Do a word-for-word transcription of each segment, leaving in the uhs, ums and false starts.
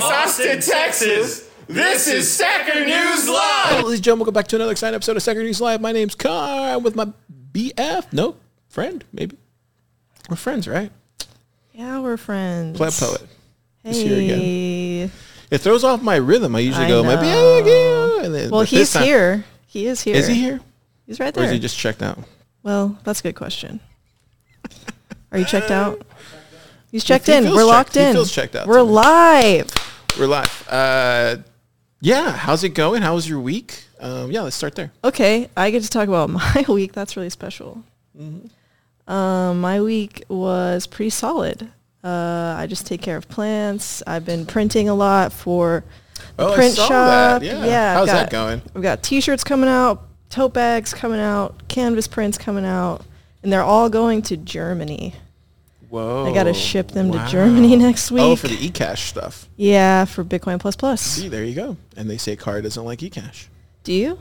Texas, Austin, Texas. This is Stacker News Live. Ladies and gentlemen, welcome back to another exciting episode of Stacker News Live. My name's Car. I'm with my B F. No, friend, maybe. We're friends, right? Yeah, we're friends. Pleb Poet. Hey. Is here again. It throws off my rhythm. I usually I go, my B F. Yeah. And then, well, he's time, here. He is here. Is he here? He's right there. Or is he just checked out? Well, that's a good question. Are you checked out? He's checked he in. We're checked. locked in. He feels checked out. We're live. We're live. Uh, yeah. How's it going? How was your week? Um, yeah, let's start there. Okay. I get to talk about my week. That's really special. Mm-hmm. Um, my week was pretty solid. Uh, I just take care of plants. I've been printing a lot for the oh, print I saw shop. That. Yeah. yeah How's got, that going? We've got T-shirts coming out, tote bags coming out, canvas prints coming out, and they're all going to Germany. Whoa. I got to ship them wow. to Germany next week. Oh, for the eCash stuff. Yeah, for Bitcoin Plus Plus. See, there you go. And they say Car doesn't like eCash. Do you?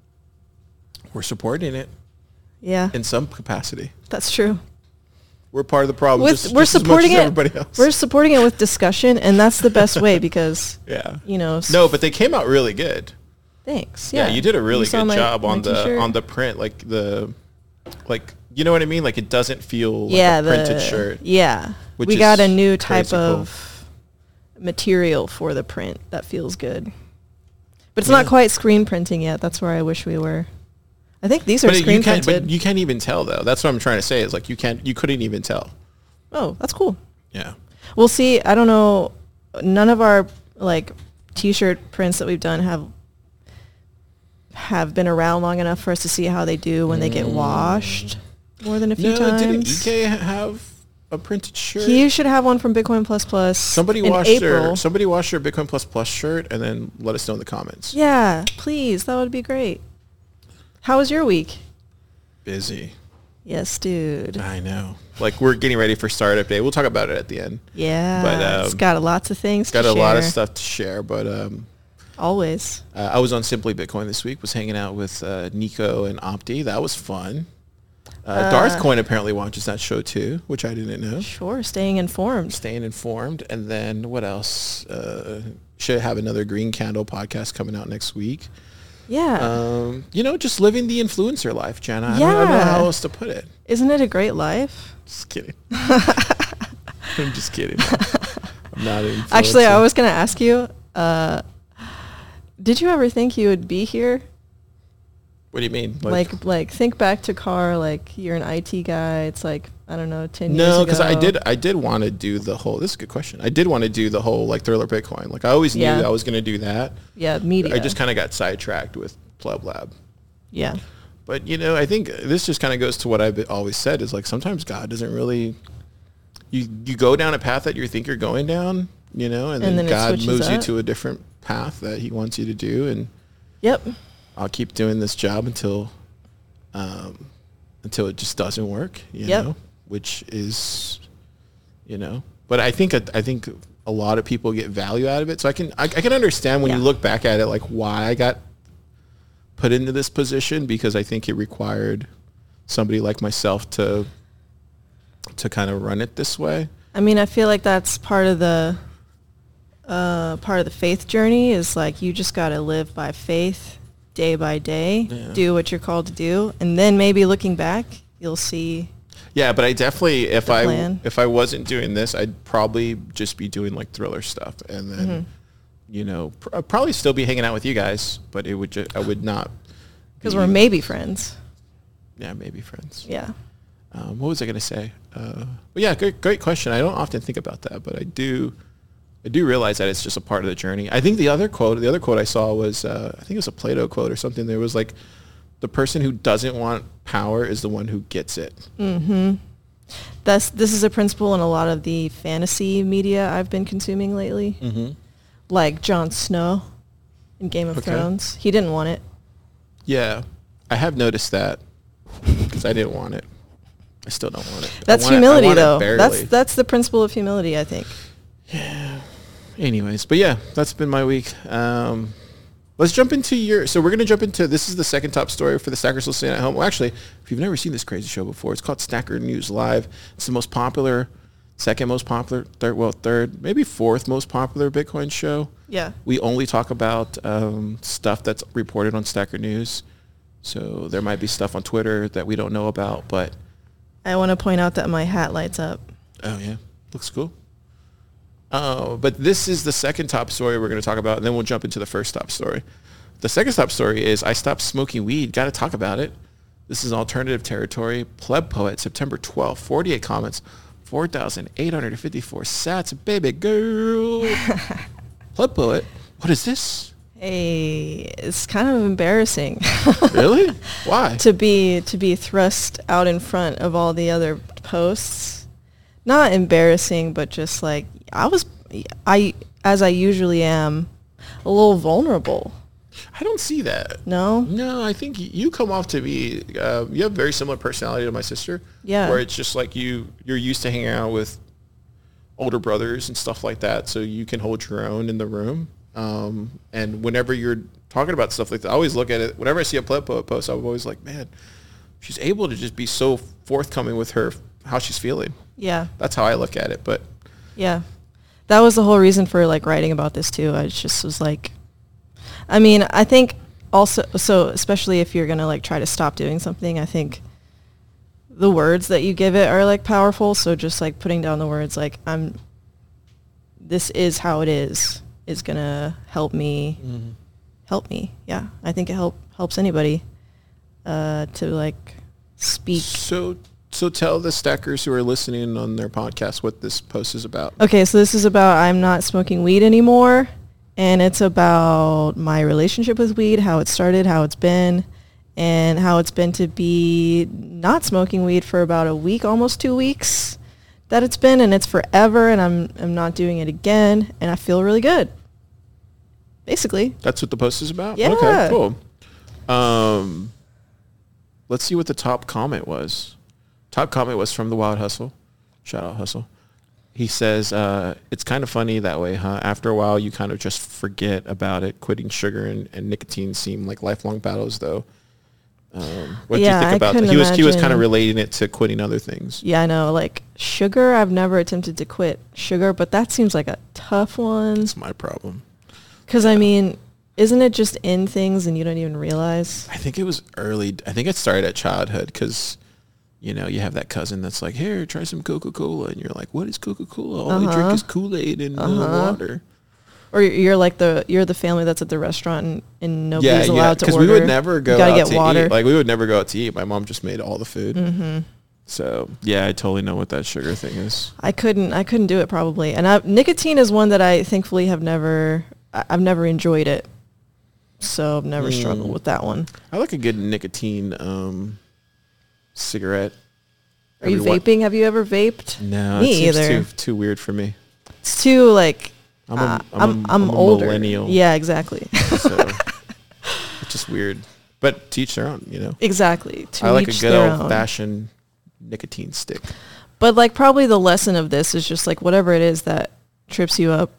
We're supporting it. Yeah. In some capacity. That's true. We're part of the problem. With, just, we're just supporting as much as it. Everybody else. We're supporting it with discussion, and that's the best way because, yeah. you know. No, but they came out really good. Thanks. Yeah, yeah you did a really good my, job my on the t-shirt? on the print, like the, like you know what I mean. Like it doesn't feel like yeah, a printed the, shirt. Yeah, which we is got a new type cool. of material for the print that feels good, but it's yeah. not quite screen printing yet. That's where I wish we were. I think these are but screen you can't, printed. But you can't even tell though. That's what I'm trying to say. Is like you can't. You couldn't even tell. Oh, that's cool. Yeah. We'll see. I don't know. None of our like T-shirt prints that we've done have have been around long enough for us to see how they do when mm. they get washed more than a few no, times. Didn't E K have a printed shirt? He should have one from Bitcoin Plus Plus. Somebody in washed April. their somebody washed their Bitcoin Plus Plus shirt and then let us know in the comments. Yeah, please. That would be great. How was your week? Busy. Yes, dude. I know. Like we're getting ready for startup day. We'll talk about it at the end. Yeah. But um, it's got lots of things got to a share. lot of stuff to share, but um always. Uh, I was on Simply Bitcoin this week. Was hanging out with uh, Nico and Opti. That was fun. Uh, uh, Darth Coin apparently watches that show too, which I didn't know. Sure, staying informed. Staying informed, and then what else? Uh, should have another Green Candle podcast coming out next week. Yeah. Um, you know, just living the influencer life, Jenna. I, yeah. don't, I don't know how else to put it. Isn't it a great life? Just kidding. I'm just kidding. I'm not an influencer. Actually, I was going to ask you, uh, did you ever think you would be here? What do you mean? Like, like, like think back to Car, like you're an I T guy. It's like, I don't know, ten no, years ago. No, because I did, I did want to do the whole, this is a good question. I did want to do the whole like Thriller Bitcoin. Like I always knew yeah. I was going to do that. Yeah, media. I just kind of got sidetracked with Pleb Lab. Yeah. But, you know, I think this just kind of goes to what I've always said is like sometimes God doesn't really, you, you go down a path that you think you're going down, you know, and, and then, then God moves up. you to a different path that he wants you to do. And yep, I'll keep doing this job until, um, until it just doesn't work, you yep. know, which is, you know, but I think, I think a lot of people get value out of it. So I can, I, I can understand when yeah. you look back at it, like why I got put into this position, because I think it required somebody like myself to to kind of run it this way. I mean, I feel like that's part of the uh, part of the faith journey is like you just got to live by faith day by day, yeah. do what you're called to do, and then maybe looking back, you'll see. Yeah, but I definitely, if I plan. if I wasn't doing this, I'd probably just be doing like Thriller stuff, and then. Mm-hmm. You know, pr- I'd probably still be hanging out with you guys, but it would just, I would not. Because be we're maybe friends. Yeah, maybe friends. Yeah. Um, what was I going to say? Uh, well, yeah, great, great question. I don't often think about that, but I do, I do realize that it's just a part of the journey. I think the other quote, the other quote I saw was, uh, I think it was a Plato quote or something. There was like, the person who doesn't want power is the one who gets it. Mm-hmm. That's, this is a principle in a lot of the fantasy media I've been consuming lately. Mm-hmm. Like Jon Snow in Game of okay. Thrones. He didn't want it. Yeah. I have noticed that because I didn't want it. I still don't want it. That's want humility, it, though. That's that's the principle of humility, I think. Yeah. Anyways, but yeah, that's been my week. Um, let's jump into your... So we're going to jump into... This is the second top story for the Stackers listening at home. Well, actually, if you've never seen this crazy show before, it's called Stacker News Live. It's the most popular second most popular, third, well, third, maybe fourth most popular Bitcoin show. Yeah. We only talk about um, stuff that's reported on Stacker News. So there might be stuff on Twitter that we don't know about, but... I want to point out that my hat lights up. Oh, yeah. Looks cool. Uh, but this is the second top story we're going to talk about, and then we'll jump into the first top story. The second top story is I stopped smoking weed. Got to talk about it. This is alternative territory. Pleb Poet, September twelfth, forty-eight comments, four thousand eight hundred fifty-four sats. Baby girl. Pleb Poet, what is this? Hey, it's kind of embarrassing. Really? Why? to be to be thrust out in front of all the other posts. Not embarrassing, but just like I was, I as I usually am, a little vulnerable. I don't see that. No? No, I think you come off to be, uh, you have very similar personality to my sister. Yeah. Where it's just like you, you're used to hanging out with older brothers and stuff like that, so you can hold your own in the room. Um, and whenever you're talking about stuff like that, I always look at it, whenever I see a Pleb Poet post, I'm always like, man, she's able to just be so forthcoming with her, how she's feeling. Yeah. That's how I look at it, but. Yeah. That was the whole reason for like writing about this too. I just was like, I mean, I think also, so especially if you're going to like try to stop doing something, I think the words that you give it are like powerful. So just like putting down the words like, I'm, this is how it is, is going to help me, mm-hmm. help me. Yeah. I think it help helps anybody uh, to like speak. So, so tell the stackers who are listening on their podcast what this post is about. Okay. So this is about, I'm not smoking weed anymore. And it's about my relationship with weed, how it started, how it's been, and how it's been to be not smoking weed for about a week, almost two weeks that it's been, and it's forever, and I'm I'm not doing it again, and I feel really good. Basically. That's what the post is about? Yeah. Okay, cool. Um, let's see what the top comment was. Top comment was from the Wild Hustle. Shout out Hustle. He says, uh, it's kind of funny that way, huh? After a while, you kind of just forget about it. Quitting sugar and, and nicotine seem like lifelong battles, though. Um, what do yeah, you think about that? He was, he was kind of imagine. relating it to quitting other things. Yeah, I know. Like, sugar, I've never attempted to quit sugar, but that seems like a tough one. That's my problem. Because, I mean, isn't it just in things and you don't even realize? I think it was early. I think it started at childhood because... You know, you have that cousin that's like, here, try some Coca-Cola. And you're like, what is Coca-Cola? All uh-huh. I drink is Kool-Aid and uh, uh-huh. water. Or you're like the you're the family that's at the restaurant and, and nobody's yeah, allowed yeah, to order. Because we would never go out get to water. eat. Like, we would never go out to eat. My mom just made all the food. Mm-hmm. So, yeah, I totally know what that sugar thing is. I couldn't I couldn't do it probably. And I, nicotine is one that I thankfully have never, I, I've never enjoyed it. So I've never mm. struggled with that one. I like a good nicotine um, cigarette. Are you vaping? Have you ever vaped? No, me it seems either. Too, too weird for me. It's too like. I'm a, uh, I'm, I'm, a, I'm, I'm a older. millennial. Yeah, exactly. So it's just weird, but to each their own, you know. Exactly. To I like a each good their old own. fashioned nicotine stick. But like, probably the lesson of this is just like whatever it is that trips you up,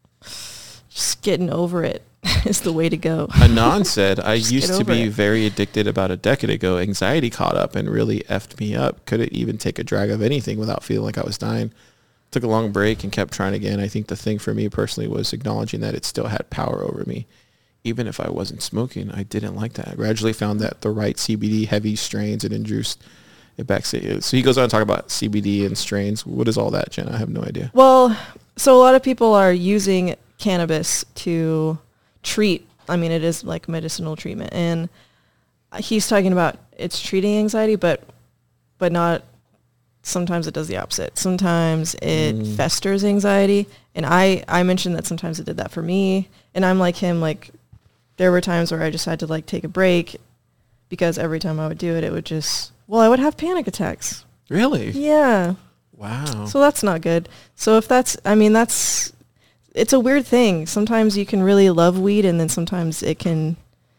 just getting over it is the way to go. Anon said, I Just used get to be over it. very addicted about a decade ago. Anxiety caught up and really effed me up. Couldn't even take a drag of anything without feeling like I was dying. Took a long break and kept trying again. I think the thing for me personally was acknowledging that it still had power over me. Even if I wasn't smoking, I didn't like that. I gradually found that the right C B D heavy strains and induced it back. So he goes on to talk about C B D and strains. What is all that, Jen? I have no idea. Well, so a lot of people are using cannabis to treat, I mean, it is like medicinal treatment. And he's talking about it's treating anxiety, but but not, sometimes it does the opposite. Sometimes it mm. festers anxiety. And I, I mentioned that sometimes it did that for me. And I'm like him, like there were times where I just had to like take a break because every time I would do it, it would just, well, I would have panic attacks. Really? Yeah. Wow. So that's not good. So if that's, I mean, that's, it's a weird thing. Sometimes you can really love weed and then sometimes it can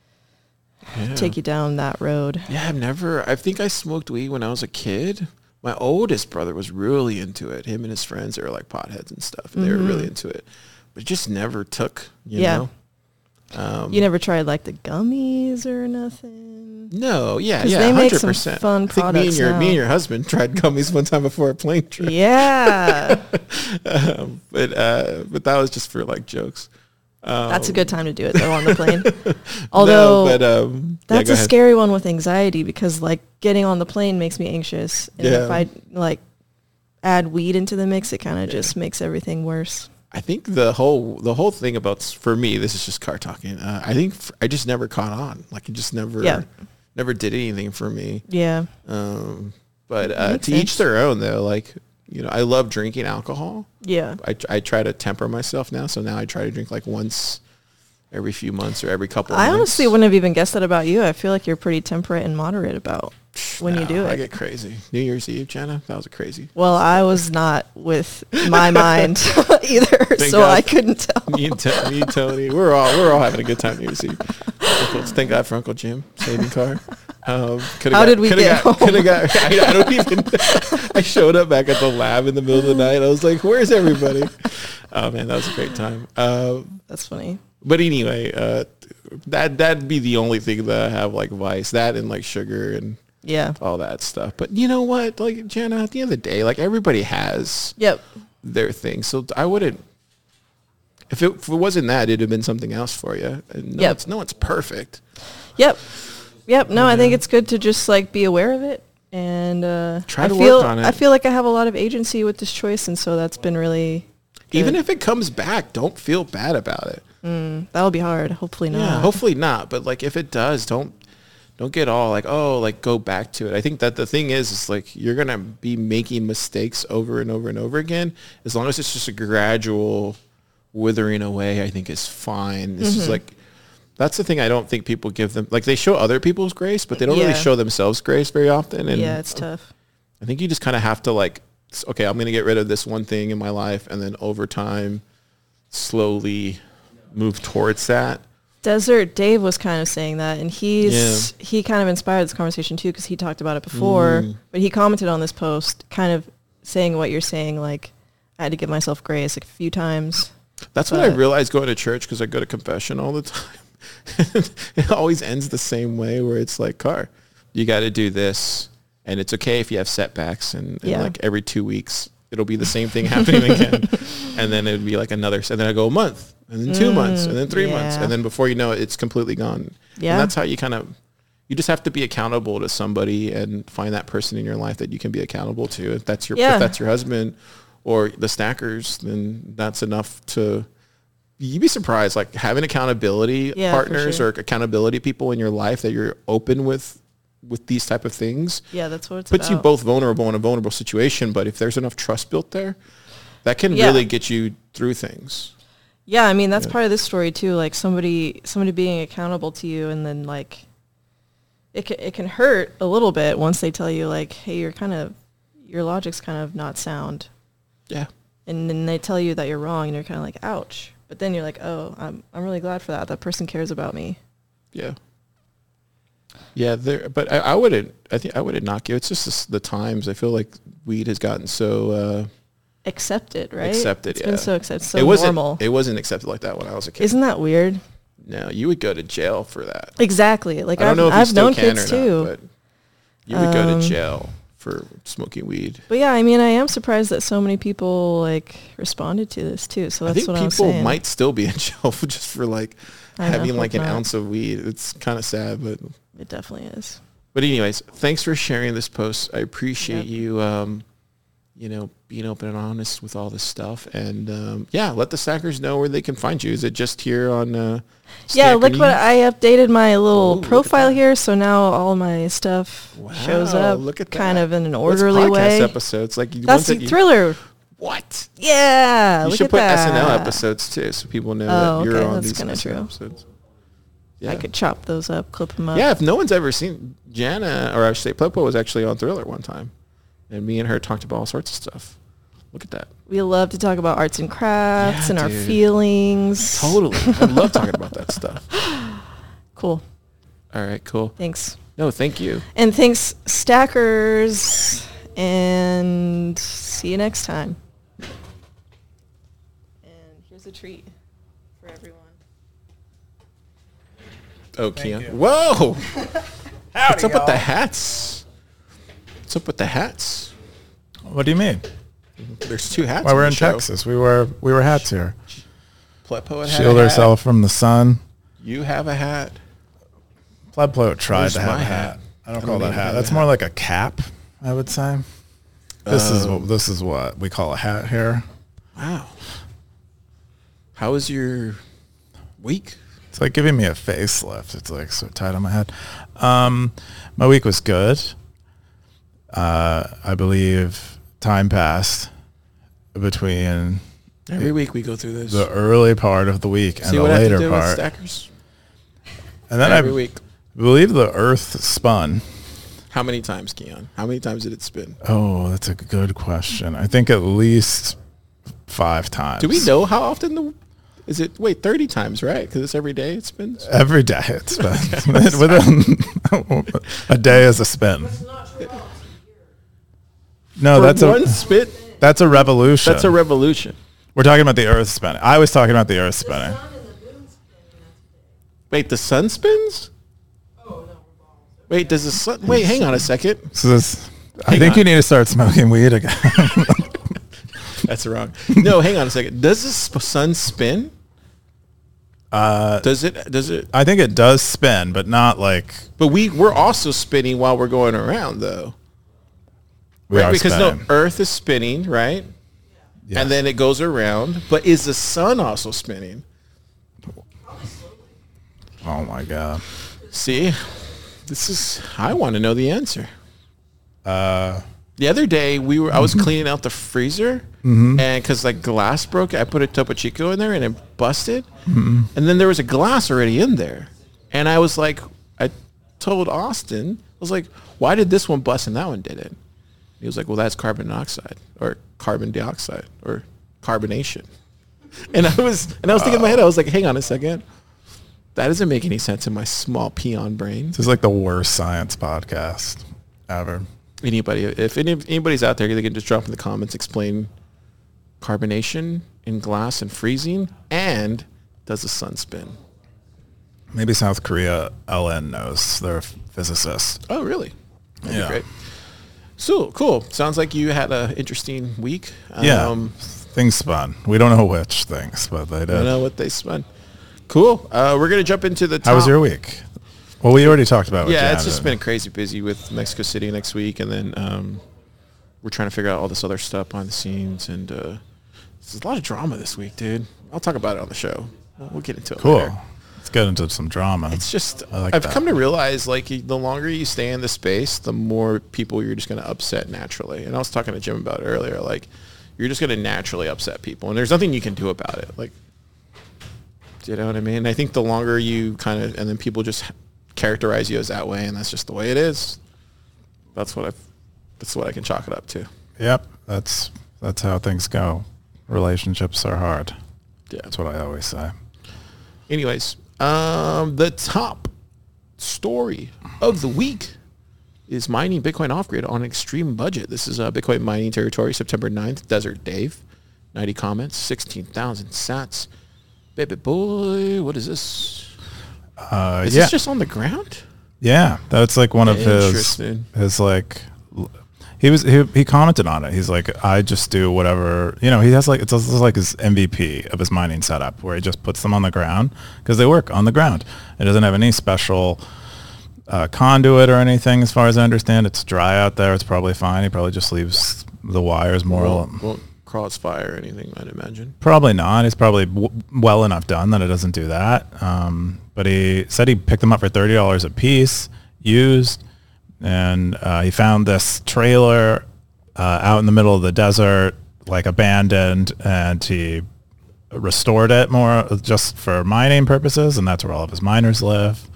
yeah. take you down that road. Yeah, I've never, I think I smoked weed when I was a kid. My oldest brother was really into it. Him and his friends, they were like potheads and stuff. And mm-hmm. They were really into it. But it just never took, you yeah. know? Um, You never tried like the gummies or nothing? no, yeah, 'Cause yeah, they make some one hundred percent. fun I think me and products your me now. and your husband tried gummies one time before a plane trip. Yeah. um, but uh, but that was just for like jokes. Um, That's a good time to do it though on the plane. Although no, but um, yeah, that's go a ahead. scary one with anxiety because like getting on the plane makes me anxious. And Yeah. if I like add weed into the mix, it kind of Yeah. just makes everything worse. I think the whole the whole thing about for me, this is just car talking. Uh, I think f- I just never caught on. Like it just never Yeah. never did anything for me. Yeah. Um, but uh, Makes to sense. each their own, though. Like you know, I love drinking alcohol. Yeah. I I try to temper myself now. So now I try to drink like once every few months or every couple. Of I months. honestly wouldn't have even guessed that about you. I feel like you're pretty temperate and moderate about when you No, do I it. get crazy. New Year's Eve, Jenna, that was a crazy. Well, I was not with my mind either, Thank so God. I couldn't tell. Me and, T- me and Tony, we're all we're all having a good time New Year's Eve. Uncle- Thank God for Uncle Jim saving car. Um, How got, did we coulda get got, home? coulda got, I, I don't even. I showed up back at the lab in the middle of the night. I was like, "Where's everybody?" Oh man, that was a great time. Uh, That's funny. but anyway, uh, that that'd be the only thing that I have like vice. That and like sugar and Yeah. all that stuff. But you know what, like Jenna, at the end of the day, like everybody has Yep. their thing. So I wouldn't. If it, if it wasn't that, it'd have been something else for you. And no, Yep. it's no, it's perfect. Yep. Yep. No, I think it's good to just like be aware of it and uh, Try I to feel work on it. I feel like I have a lot of agency with this choice, and so that's been really good. Even if it comes back, don't feel bad about it. That'll be hard. Hopefully not. Yeah, hopefully not. But like, if it does, don't don't get all like, oh, like go back to it. I think that the thing is, is like you're gonna be making mistakes over and over and over again. As long as it's just a gradual withering away, I think is fine. This Mm-hmm. is like. That's the thing I don't think people give them. Like they show other people's grace, but they don't Yeah. really show themselves grace very often. And Yeah, it's tough. I think you just kind of have to like, s- okay, I'm going to get rid of this one thing in my life. And then over time, slowly move towards that. Desert Dave was kind of saying that, and he's he kind of inspired this conversation too because he talked about it before, Mm. but he commented on this post, kind of saying what you're saying. Like, I had to give myself grace like a few times. That's what I But- realized going to church because I go to confession all the time. It always ends the same way where it's like, car, you got to do this. And it's okay if you have setbacks. And, and Yeah. like every two weeks, it'll be the same thing happening again. And then it would be like another, and then I go a month, and then two months, and then three months. yeah. And then before you know it, it's completely gone. Yeah. And that's how you kind of, you just have to be accountable to somebody and find that person in your life that you can be accountable to. If that's your, Yeah. if that's your husband or the Stackers, then that's enough to, you'd be surprised, like having accountability Yeah, for partners sure. or accountability people in your life that you're open with, with these type of things Yeah, that's what it's puts you about. both vulnerable in a vulnerable situation. But if there's enough trust built there, that can Yeah. really get you through things. Yeah, I mean that's part of this story too. Like somebody somebody being accountable to you, and then like it can, it can hurt a little bit once they tell you like, hey, you're kind of your logic's kind of not sound, Yeah. and then they tell you that you're wrong, and you're kind of like, ouch. But then you're like, oh, I'm I'm really glad for that. That person cares about me. Yeah. Yeah, there. But I, I wouldn't. I think I wouldn't knock you. It's just this, the times. I feel like weed has gotten so uh, Accepted, right? accepted. It's yeah, been so accepted, so it wasn't. normal. It wasn't accepted like that when I was a kid. Isn't that weird? No, you would go to jail for that. Exactly. Like I don't I've, know if you I've still known can kids or too. not, but you would go Um, to jail for smoking weed. But yeah, I mean, I am surprised that so many people like responded to this too. So I that's think what I was people saying. might still be in jail for just for like I know, having like hope an not. ounce of weed. It's kind of sad, but It definitely is. but anyways, thanks for sharing this post. I appreciate Yep. you, um, you know, being open and honest with all this stuff. And um, yeah, let the Stackers know where they can find you. Is it just here on? Uh, Yeah, Stacker look what News? I updated my little Oh, look at profile that. here, so now all my stuff shows Wow, up look at kind that. of in an What's orderly podcast way. episodes like the That's ones that you, Thriller. What? Yeah, You look should at put that. S N L episodes too, so people know Oh, that you're okay, on that's these kinda S N L true. episodes. Yeah. I could chop those up, clip them up. Yeah, if no one's ever seen Jana, or I should say Popo was actually on Thriller one time. And me and her talked about all sorts of stuff. Look at that. We love to talk about arts and crafts Yeah, and our dude. feelings. Totally. I love talking about that stuff. Cool. All right, cool. Thanks. No, thank you. And thanks, Stackers. And see you next time. And here's a treat for everyone. Oh, Keon. Whoa! What's up with the hats? What's up with the hats? What do you mean? There's two hats. Well, we're on in the show. Texas. We wear we wear hats here. Pleb Poet had Shield a hat. ourselves from the sun. You have a hat. Pleb Poet tried Where's to have my a hat? hat. I don't I call don't that even hat. have That's a more hat. like a cap, I would say. This is Oh. what this is what we call a hat here. Wow. How was your week? It's like giving me a facelift. It's like so tight on my head. Um, my week was good. Uh, I believe time passed between Every week we go through this. the early part of the week and See the what I have to later do with part. Stackers? And then Every I week. believe the Earth spun. How many times, Keon? How many times did it spin? Oh, that's a good question. I think at least five times. Do we know how often the... Is it... Wait, thirty times, right? Because it's every day it spins? Every day it spins. Within a day is a spin. No, For that's one a spit, that's a revolution. that's a revolution. We're talking about the Earth spinning. I was talking about the Earth spinning. Wait, the sun spins? Wait, does the sun... Wait, hang on a second. So this, I Hang think on. you need to start smoking weed again. That's wrong. No, hang on a second. Does the sp- sun spin? Uh, does it? Does it? I think it does spin, but not like But we we're also spinning while we're going around, though. we Right? are Because spinning. no, Earth is spinning, right? Yes. And then it goes around. But is the sun also spinning? Oh my god. See, this is. I want to know the answer. Uh, the other day we were. I was cleaning out the freezer, and because like glass broke, I put a Topo Chico in there, and it busted. And then there was a glass already in there, and I was like, I told Austin, I was like, why did this one bust and that one didn't? He was like, well, that's carbon monoxide or carbon dioxide or carbonation. And I was, and I was thinking in my head, I was like, hang on a second. That doesn't make any sense in my small peon brain. This is like the worst science podcast ever. Anybody, if any, anybody's out there, they can just drop in the comments, explain carbonation in glass and freezing, and does the sun spin? Maybe South Korea L N knows. They're a physicist. Oh, really? That'd Yeah. be great. So cool. Sounds like you had an interesting week. Yeah. Um, Things spun. We don't know which things, but they I did. don't know what they spun. Cool. Uh, we're gonna jump into the. Top. How was your week? Well, we already talked about it. Yeah, with it's just Janet. been crazy busy with Mexico City next week, and then um, we're trying to figure out all this other stuff behind the scenes, and uh, there's a lot of drama this week, dude. I'll talk about it on the show. We'll get into it. cool. later. Let's get into some drama. It's just I like I've that. come to realize like y- the longer you stay in the space, the more people you're just going to upset naturally. And I was talking to Jim about it earlier. Like you're just going to naturally upset people, and there's nothing you can do about it. Like, do you know what I mean? I think the longer you kind of, and then people just characterize you as that way, and that's just the way it is. That's what I, that's what I can chalk it up to. Yep, that's that's how things go. Relationships are hard. Yeah. That's what I always say. Anyways, um, the top story of the week is mining Bitcoin off-grid on an extreme budget. This is uh, Bitcoin mining territory, September ninth, Desert Dave. ninety comments, sixteen thousand sats. Baby boy, what is this? Uh, Is yeah, this just on the ground? yeah. That's like one of his Interesting. his like. l- He was he, he commented on it. He's like, I just do whatever, you know. He has like it's also like his M V P of his mining setup, where he just puts them on the ground because they work on the ground. It doesn't have any special uh, conduit or anything, as far as I understand. It's dry out there. It's probably fine. He probably just leaves the wires more. Won't, won't crossfire or anything, I'd imagine. Probably not. He's probably w- well enough done that it doesn't do that. Um, but he said he picked them up for thirty dollars a piece, used, and uh, he found this trailer uh, out in the middle of the desert, like abandoned, and he restored it more just for mining purposes, and that's where all of his miners live.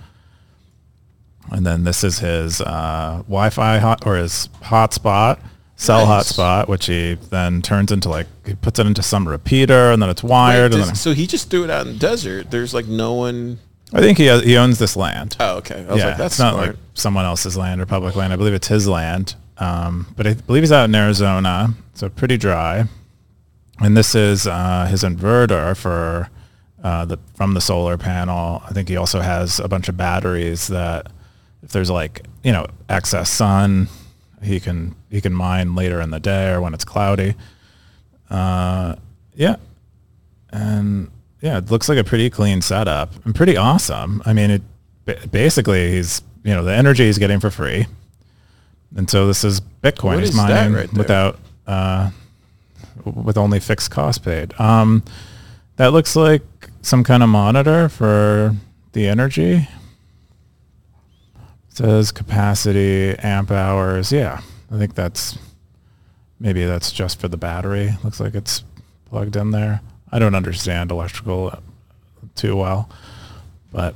And then this is his uh, Wi-Fi hot, or his hotspot. Cell Nice. hotspot, which he then turns into like, he puts it into some repeater, and then it's wired. Wait, and does- then, so he just threw it out in the desert. There's like no one. I think he has, he owns this land. Oh, okay. I was yeah, like, that's it's not smart. like someone else's land or public land. I believe it's his land. Um, but I believe he's out in Arizona, so pretty dry. And this is uh, his inverter for uh, the from the solar panel. I think he also has a bunch of batteries that if there's like, you know, excess sun, he can he can mine later in the day or when it's cloudy. Uh, yeah. And yeah, it looks like a pretty clean setup and pretty awesome. I mean, it basically he's, you know, the energy he's getting for free. And so this is Bitcoin. What He's is mining that right there? without, uh, with only fixed cost paid. Um, that looks like some kind of monitor for the energy. It says capacity, amp hours. Yeah, I think that's, maybe that's just for the battery. Looks like it's plugged in there. I don't understand electrical too well, but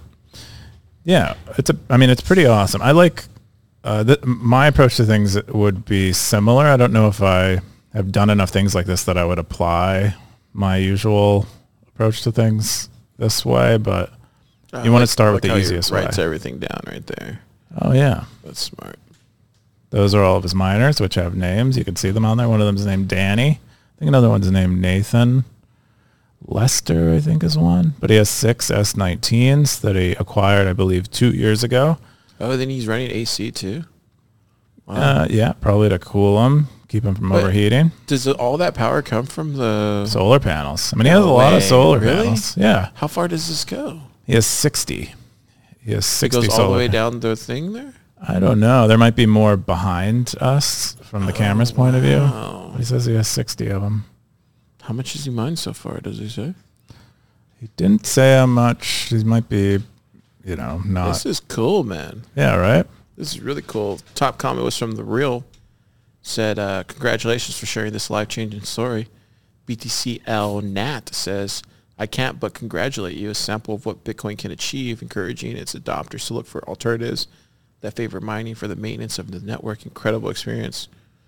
yeah, it's a, I mean, it's pretty awesome. I like, uh, th- my approach to things would be similar. I don't know if I have done enough things like this that I would apply my usual approach to things this way, but Uh, you want to like- start with like the how he easiest way. Writes everything down right there. Oh yeah. That's smart. Those are all of his miners, which have names. You can see them on there. One of them is named Danny. I think another one's named Nathan. Lester, I think, is one. But he has six S nineteens that he acquired, I believe, two years ago. Oh, then he's running A C too. Wow. Uh, yeah, probably to cool them, keep them from But- overheating. Does it- all that power come from the? Solar panels. I mean, he has a No lot of way. solar Really? panels. Yeah. How far does this go? He has sixty. He has It sixty goes all solar the way pa- down the thing there. I don't know. There might be more behind us from the camera's point of view. Wow. He says he has sixty of them. How much has he mined so far? Does he say? He didn't say how much. He might be, you know, not. This is cool, man. Yeah, right? This is really cool. Top comment was from The Real. Said, uh, congratulations for sharing this life-changing story. B T C L Nat says, I can't but congratulate you. A sample of what Bitcoin can achieve, encouraging its adopters to look for alternatives that favor mining for the maintenance of the network. Incredible experience.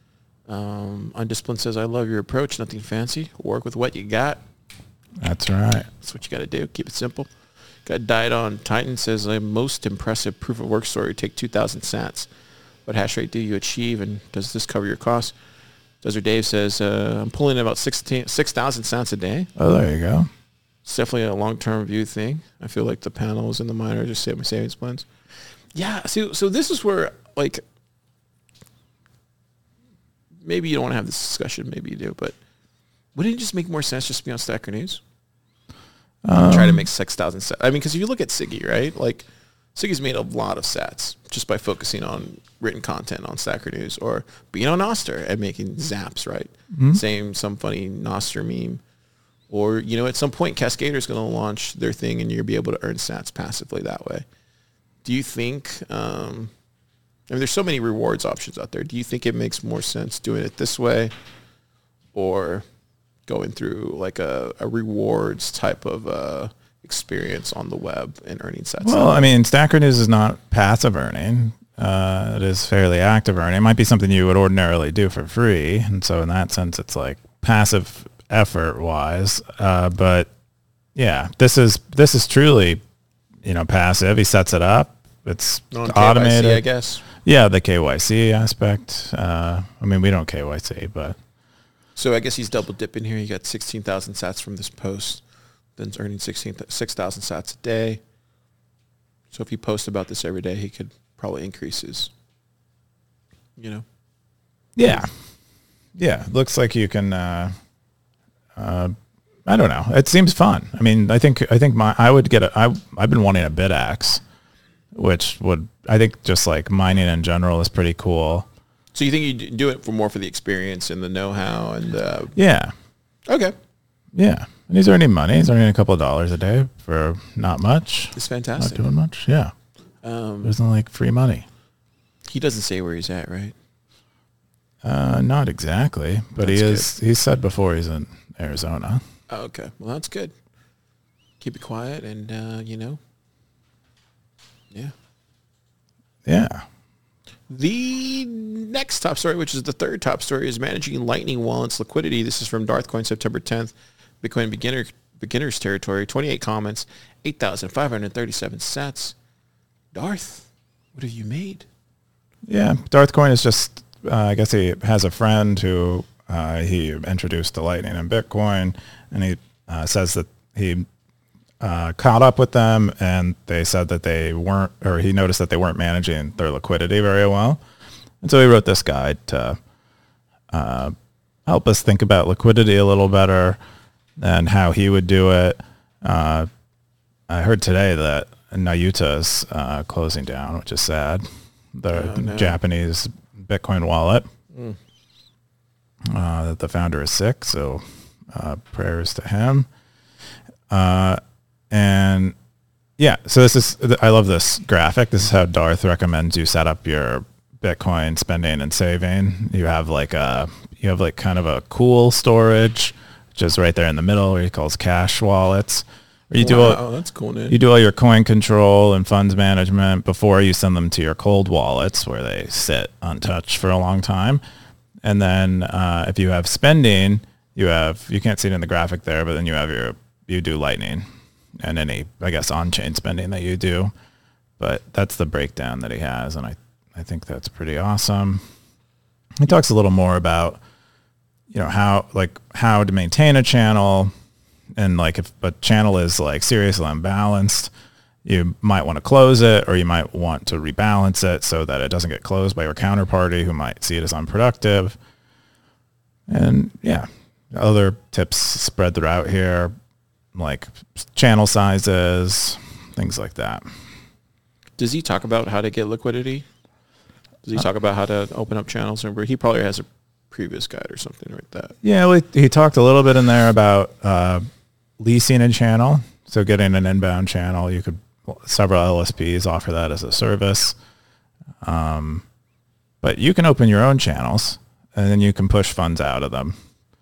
Um, Undisciplined says, I love your approach. Nothing fancy. Work with what you got. That's right. That's what you got to do. Keep it simple. Got Died on Titan says, a most impressive proof of work story. Take two thousand sats. What hash rate do you achieve, and does this cover your costs? Desert Dave says, uh, I'm pulling in about sixteen six thousand sats a day. Oh, there you go. It's definitely a long-term view thing. I feel like the panels and the miner just save my savings plans. Yeah, so, so this is where, like, maybe you don't want to have this discussion, maybe you do, but wouldn't it just make more sense just to be on Stacker News? Um, Try to make six thousand sats. I mean, because if you look at Siggy, right? Like, Siggy's made a lot of sats just by focusing on written content on Stacker News or being on Nostr and making zaps, right? Mm-hmm. Same, some funny Nostr meme. Or, you know, at some point, Cascader's going to launch their thing and you'll be able to earn sats passively that way. Do you think, um, I mean, there's so many rewards options out there. Do you think it makes more sense doing it this way or going through like a, a rewards type of uh, experience on the web and earning sats? Well, I mean, Stacker News is not passive earning. Uh, it is fairly active earning. It might be something you would ordinarily do for free. And so in that sense, it's like passive effort wise. Uh, but yeah, this is, this is truly, you know, passive. He sets it up. It's On automated. K Y C, I guess. Yeah, the K Y C aspect. Uh, I mean, we don't K Y C, but So I guess he's double dipping here. He got sixteen thousand sats from this post, then he's earning sixteen, six thousand sats a day. So if he posts about this every day, he could probably increase his, you know. yeah, yeah. Looks like you can. Uh, uh, I don't know. It seems fun. I mean, I think I think my I would get a. I I've been wanting a BitAxe, which would I think just like mining in general is pretty cool. So you think you do it for more for the experience and the know-how and the... Yeah, Okay. yeah. And he's earning money. He's earning a couple of dollars a day for not much. It's Not fantastic. doing much. Yeah. Um, There's no like free money. he doesn't say where he's at, right? Uh, not exactly, but he That's is. He said before he's in Arizona. Oh, okay. Well, that's good. Keep it quiet and, uh, you know, yeah. Yeah. The next top story, which is the third top story, is managing Lightning Wallets liquidity. This is from Darthcoin, September tenth. Bitcoin beginner beginners territory. twenty-eight comments, eight thousand five hundred thirty-seven sats. Darth, what have you made? Yeah, Darthcoin is just, uh, I guess he has a friend who uh, he introduced to Lightning and Bitcoin, and he uh, says that he uh, caught up with them, and they said that they weren't, or he noticed that they weren't managing their liquidity very well. And so he wrote this guide to uh, help us think about liquidity a little better and how he would do it. Uh, I heard today that Nayuta is uh, closing down, which is sad. The oh, no. Japanese Bitcoin wallet. Mm. Uh, that the founder is sick, so uh, prayers to him. Uh, and yeah, so this is, I love this graphic. This is how Darth recommends you set up your Bitcoin spending and saving. You have like a, you have like kind of a cool storage, which is right there in the middle, where he calls cash wallets. Where you wow, do all, that's cool, man. You do all your coin control and funds management before you send them to your cold wallets, where they sit untouched for a long time. And then uh, if you have spending, you have, you can't see it in the graphic there, but then you have your, you do Lightning and any, I guess, on-chain spending that you do. But that's the breakdown that he has, and I, I think that's pretty awesome. He talks a little more about, you know, how, like, how to maintain a channel, and like if a channel is like seriously unbalanced, you might want to close it, or you might want to rebalance it so that it doesn't get closed by your counterparty who might see it as unproductive. And yeah, other tips spread throughout here, like channel sizes, things like that. Does he talk about how to get liquidity? Does he uh, talk about how to open up channels? Or he probably has a previous guide or something like that. Yeah, well, he, he talked a little bit in there about uh, leasing a channel. So getting an inbound channel, you could, several L S Ps offer that as a service. Um, but you can open your own channels, and then you can push funds out of them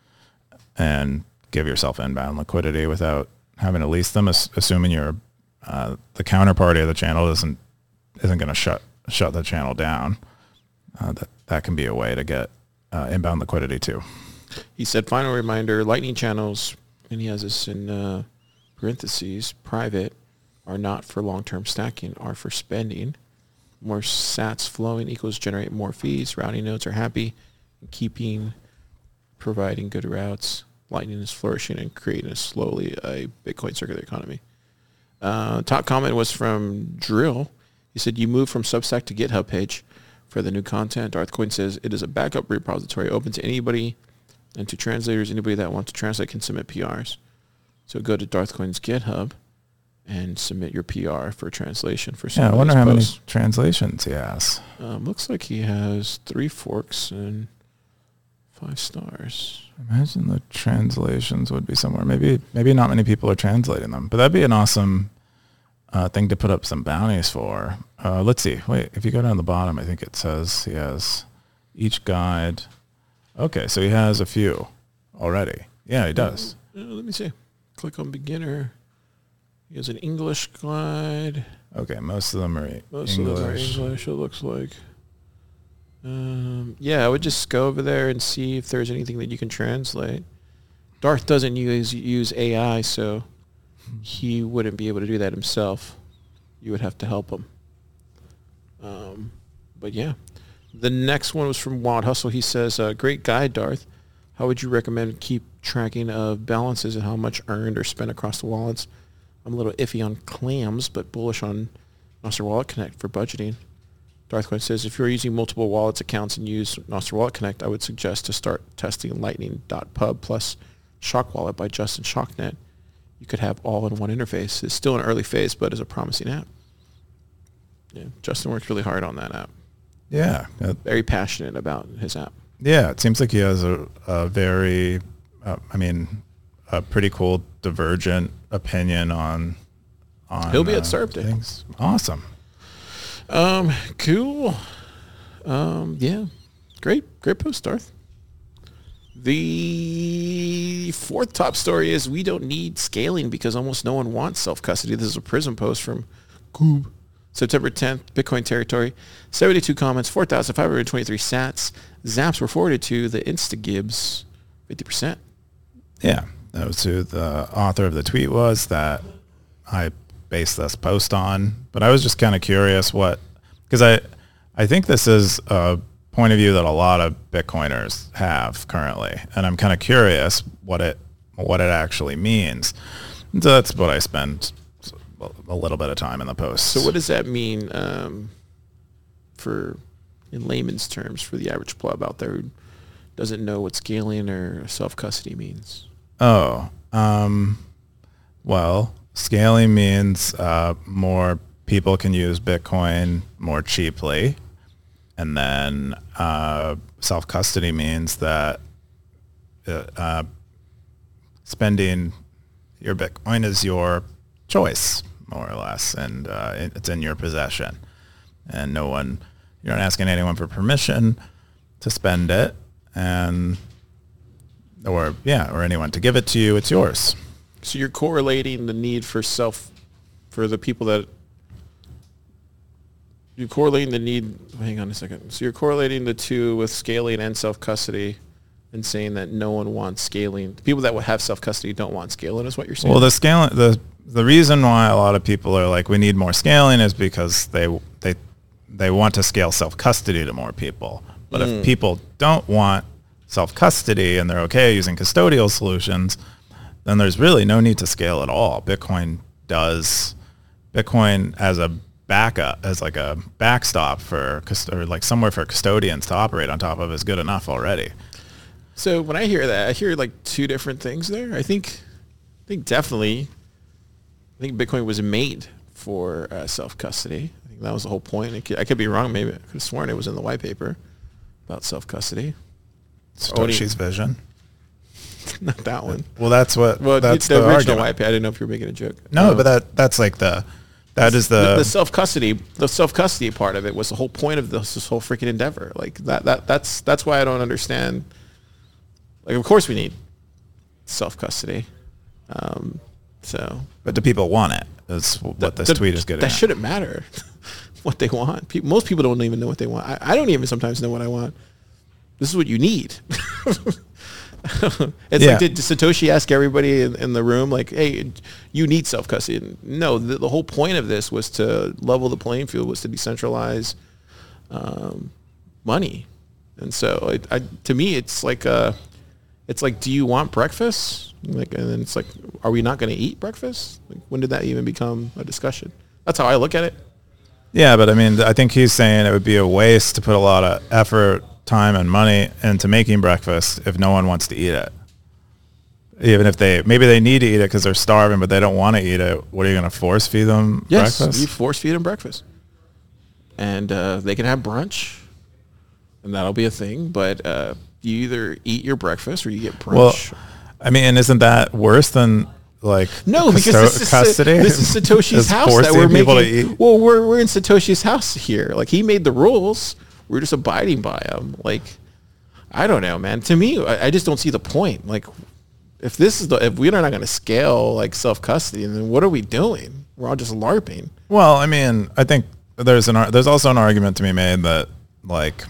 and give yourself inbound liquidity without having to lease them, assuming you're uh, the counterparty of the channel isn't isn't going to shut shut the channel down. Uh, that that can be a way to get uh, inbound liquidity too. He said, final reminder, Lightning channels, and he has this in uh, parentheses, private, are not for long-term stacking, are for spending. More sats flowing equals generate more fees. Routing nodes are happy, and keeping, providing good routes. Lightning is flourishing and creating a slowly a Bitcoin circular economy. Uh, top comment was from Drill. He said, you move from Substack to GitHub page for the new content. Darthcoin says, it is a backup repository open to anybody and to translators. Anybody that wants to translate can submit P Rs. So go to Darthcoin's GitHub and submit your P R for translation for some Yeah, I of wonder how posts. many translations he has. Um, looks like he has three forks and five stars. Imagine the translations would be somewhere. Maybe maybe not many people are translating them, but that'd be an awesome uh, thing to put up some bounties for. Uh, let's see. Wait, if you go down the bottom, I think it says he has each guide. Okay, so he has a few already. Yeah, he does. Uh, let me see. Click on beginner. He has an English guide. Okay, most of them are most English. Most of them are English, it looks like. Um, yeah, I would just go over there and see if there's anything that you can translate. Darth doesn't use use A I, so he wouldn't be able to do that himself. You would have to help him. Um, but yeah. The next one was from Wild Hustle. He says, uh, great guide, Darth. How would you recommend keep tracking of balances and how much earned or spent across the wallets? I'm a little iffy on clams, but bullish on Nostr Wallet Connect for budgeting. Darthcoin says, if you're using multiple wallets accounts and use Nostr Wallet Connect, I would suggest to start testing lightning dot pub plus Shock Wallet by Justin Shocknet. You could have all in one interface. It's still an early phase, but is a promising app. Yeah, Justin worked really hard on that app. Yeah. Very passionate about his app. Yeah, it seems like he has a, a very, uh, I mean, a pretty cool divergent opinion on on He'll be uh, at Startup Day. Things. Awesome. Um, cool. Um, yeah. Great, great post, Darth. The fourth top story is we don't need scaling because almost no one wants self-custody. This is a Prism post from Goob. September tenth, Bitcoin territory. seventy-two comments, four thousand five hundred twenty-three sats. Zaps were forwarded to the InstaGibs, fifty percent. Yeah, that was who the author of the tweet was that I based this post on. But I was just kind of curious what, because I, I think this is a point of view that a lot of Bitcoiners have currently, and I'm kind of curious what it what it actually means. So that's what I spend a little bit of time in the post. So what does that mean um, for, in layman's terms, for the average pleb out there who doesn't know what scaling or self-custody means? Oh, um, well, scaling means uh, more people can use Bitcoin more cheaply. And then uh, self-custody means that uh, uh, spending your Bitcoin is your choice, more or less, and uh, it's in your possession. And no one, you're not asking anyone for permission to spend it, and or yeah, or anyone to give it to you. It's yours. So you're correlating the need for self, for the people that, you're correlating the need, hang on a second. So you're correlating the two with scaling and self-custody and saying that no one wants scaling. The people that would have self-custody don't want scaling is what you're saying? Well, the scaling, the the reason why a lot of people are like, we need more scaling is because they they they want to scale self-custody to more people. But mm. if people don't want self-custody and they're okay using custodial solutions, then there's really no need to scale at all. Bitcoin does, Bitcoin as a backup, as like a backstop for, or like somewhere for custodians to operate on top of is good enough already. So when I hear that, I hear like two different things there. I think, I think definitely, I think Bitcoin was made for uh, self-custody. I think that was the whole point. I could, I could be wrong. Maybe I could have sworn it was in the white paper about self-custody. Satoshi's vision. Not that one. Well, that's what. Well, that's the, the, the original argument. white paper. I didn't know if you were making a joke. No, um, but that that's like the. That is the the, the self custody. The self custody part of it was the whole point of this, this whole freaking endeavor. Like that. That that's that's why I don't understand. Like, of course we need self custody. Um, so, but do people want it? That's what that, this that, tweet is getting. That at. shouldn't matter. What they want. People, most people don't even know what they want. I, I don't even sometimes know what I want. This is what you need. It's yeah. like, did Satoshi ask everybody in, in the room, like, hey, you need self-custody? No, the, the whole point of this was to level the playing field, was to decentralize um, money. And so it, I, to me, it's like, uh, it's like, do you want breakfast? Like, and then it's like, are we not going to eat breakfast? Like, when did that even become a discussion? That's how I look at it. Yeah, but I mean, I think he's saying it would be a waste to put a lot of effort, time, and money into making breakfast if no one wants to eat it. Even if they, maybe they need to eat it because they're starving, but they don't want to eat it. What are you going to force feed them yes, breakfast? You force feed them breakfast. And uh, they can have brunch, and that'll be a thing. But uh, you either eat your breakfast or you get brunch. Well, I mean, isn't that worse than like no? Because custo- this is custody? This is Satoshi's house that we're making. To eat? Well, we're we're in Satoshi's house here. Like, he made the rules. We're just abiding by them. Like, I don't know, man. To me, I, I just don't see the point. Like, if this is the, if we're not going to scale like self-custody, then what are we doing? We're all just LARPing. Well, I mean, I think there's an there's also an argument to be made that like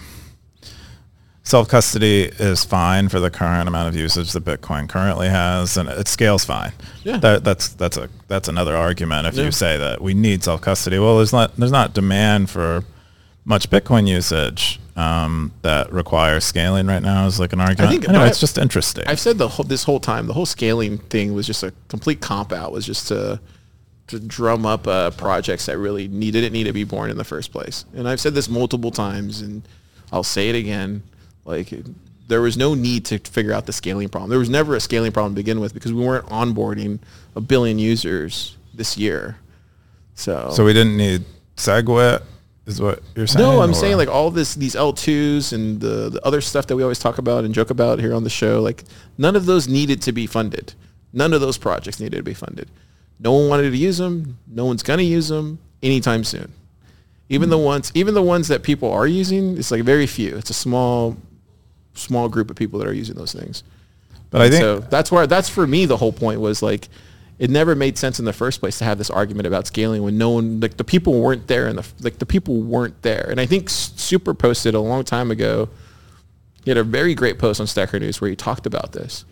self-custody is fine for the current amount of usage that Bitcoin currently has, and it scales fine. Yeah, that, that's that's a that's another argument. If yeah. you say that we need self-custody, well, there's not there's not demand for much Bitcoin usage um, that requires scaling right now is like an argument. I think anyway, it's just interesting. I've said the whole, this whole time, the whole scaling thing was just a complete comp out, was just to to drum up uh, projects that really need, didn't need to be born in the first place. And I've said this multiple times, and I'll say it again. Like, there was no need to figure out the scaling problem. There was never a scaling problem to begin with because we weren't onboarding a billion users this year. So, so we didn't need SegWit. Is what you're saying? No, I'm or? saying like all this, these L twos and the, the other stuff that we always talk about and joke about here on the show, like none of those needed to be funded. None of those projects needed to be funded. No one wanted to use them. No one's going to use them anytime soon. Even mm. the ones, even the ones that people are using, it's like very few. It's a small, small group of people that are using those things. But I think so that's where, that's for me, the whole point was like, it never made sense in the first place to have this argument about scaling when no one, like the people weren't there, and the like the people weren't there. And I think Super posted a long time ago. He had a very great post on Stacker News where he talked about this.